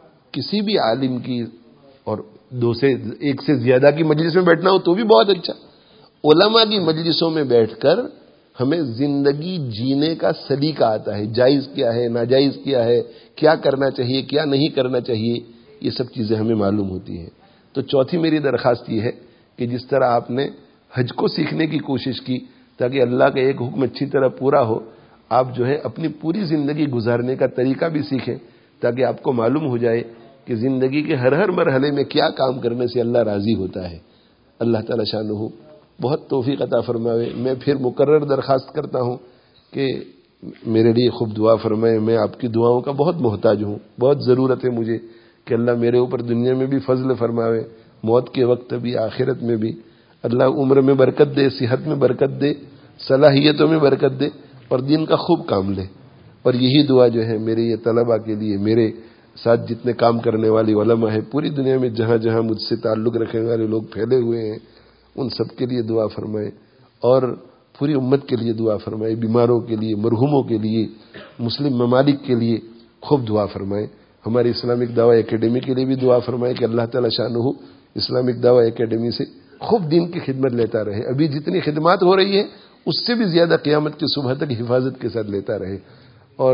کسی بھی عالم کی اور دو سے ایک سے زیادہ کی مجلس میں بیٹھنا ہو تو بھی بہت اچھا. علماء کی مجلسوں میں بیٹھ کر ہمیں زندگی جینے کا سلیقہ آتا ہے، جائز کیا ہے، ناجائز کیا ہے، کیا کرنا چاہیے، کیا نہیں کرنا چاہیے، یہ سب چیزیں ہمیں معلوم ہوتی ہیں. تو چوتھی میری درخواست یہ ہے کہ جس طرح آپ نے حج کو سیکھنے کی کوشش کی تاکہ اللہ کا ایک حکم اچھی طرح پورا ہو، آپ جو ہے اپنی پوری زندگی گزارنے کا طریقہ بھی سیکھیں تاکہ آپ کو معلوم ہو جائے کہ زندگی کے ہر مرحلے میں کیا کام کرنے سے اللہ راضی ہوتا ہے. اللہ تعالی شانہ بہت توفیق عطا فرمائے. میں پھر مکرر درخواست کرتا ہوں کہ میرے لیے خوب دعا فرمائے. میں آپ کی دعاؤں کا بہت محتاج ہوں، بہت ضرورت ہے مجھے کہ اللہ میرے اوپر دنیا میں بھی فضل فرماوے، موت کے وقت بھی، آخرت میں بھی. اللہ عمر میں برکت دے، صحت میں برکت دے، صلاحیتوں میں برکت دے اور دین کا خوب کام لے. اور یہی دعا جو ہے میرے یہ طلباء کے لیے، میرے ساتھ جتنے کام کرنے والے علماء ہیں پوری دنیا میں جہاں جہاں مجھ سے تعلق رکھنے والے لوگ پھیلے ہوئے ہیں، ان سب کے لیے دعا فرمائے اور پوری امت کے لیے دعا فرمائے. بیماروں کے لیے، مرحوموں کے لیے، مسلم ممالک کے لیے خوب دعا فرمائے. ہماری اسلامک دعوی اکیڈمی کے لیے بھی دعا فرمائے کہ اللہ تعالی شانہ اسلامک دعوی اکیڈمی سے خوب دین کی خدمت لیتا رہے. ابھی جتنی خدمات ہو رہی ہے اس سے بھی زیادہ قیامت کی صبح تک حفاظت کے ساتھ لیتا رہے. اور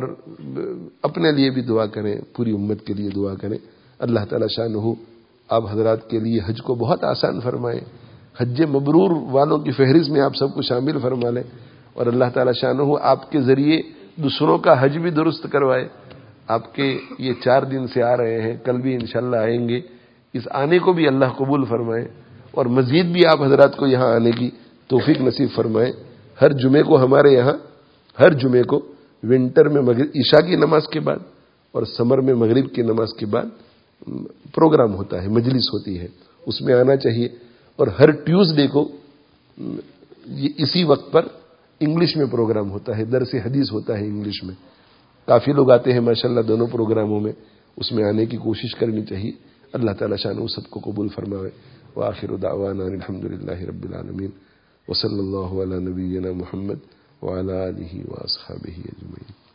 اپنے لیے بھی دعا کریں، پوری امت کے لیے دعا کریں. اللہ تعالی شانہ آپ حضرات کے لیے حج کو بہت آسان فرمائے، حج مبرور والوں کی فہرست میں آپ سب کو شامل فرما لیں. اور اللہ تعالی شانہ آپ کے ذریعے دوسروں کا حج بھی درست کروائے. آپ کے یہ 4 دن سے آ رہے ہیں، کل بھی انشاءاللہ آئیں گے، اس آنے کو بھی اللہ قبول فرمائے اور مزید بھی آپ حضرات کو یہاں آنے کی توفیق نصیب فرمائے. ہر جمعے کو ہمارے یہاں، ہر جمعے کو ونٹر میں عشاء کی نماز کے بعد اور سمر میں مغرب کی نماز کے بعد پروگرام ہوتا ہے، مجلس ہوتی ہے، اس میں آنا چاہیے. اور ہر ٹیوزڈے کو اسی وقت پر انگلش میں پروگرام ہوتا ہے، درس حدیث ہوتا ہے انگلش میں. کافی لوگ آتے ہیں ماشاءاللہ دونوں پروگراموں میں، اس میں آنے کی کوشش کرنی چاہیے. اللہ تعالی شانہ سب کو قبول فرمائے. وآخر دعوانا الحمدللہ رب العالمین وصلی اللہ علی نبینا محمد وعلی آلہ واصحابہ اجمعین.